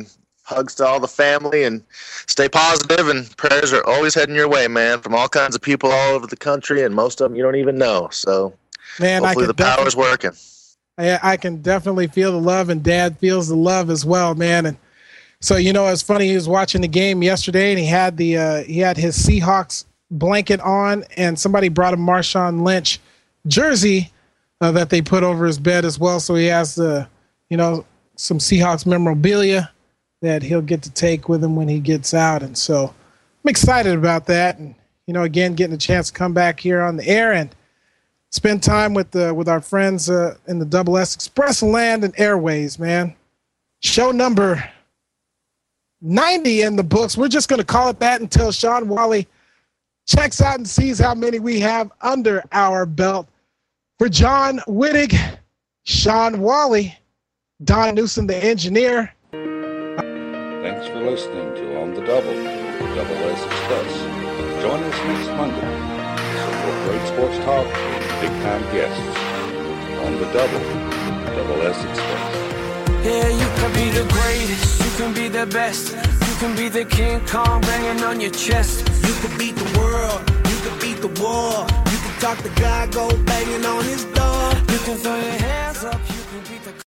C: hugs to all the family, and stay positive, and prayers are always heading your way, man, from all kinds of people all over the country, and most of them you don't even know. So
I: man,
C: hopefully
I: I
C: the power's working.
I: I, I can definitely feel the love, and Dad feels the love as well, man. And so, you know, it's funny, he was watching the game yesterday, and he had the uh, he had his Seahawks blanket on, and somebody brought a Marshawn Lynch jersey uh, that they put over his bed as well. So he has the, you know, some Seahawks memorabilia that he'll get to take with him when he gets out. And so I'm excited about that. And, you know, again, getting a chance to come back here on the air and spend time with the, with our friends uh, in the Double S Express Land and Airways, man. Show number ninety in the books. We're just going to call it that until Sean Wally checks out and sees how many we have under our belt. For John Wittig, Sean Wally, Don Newsom, the engineer.
F: Thanks for listening to On the Double, the Double S Express. Join us next Monday for more great sports talk and big-time guests on the Double, Double S Express.
M: Yeah, you can be the greatest, you can be the best, you can be the King Kong banging on your chest.
N: You can beat the world, you can beat the war, you can talk to God, go banging on his door.
M: You can throw your hands up, you can beat the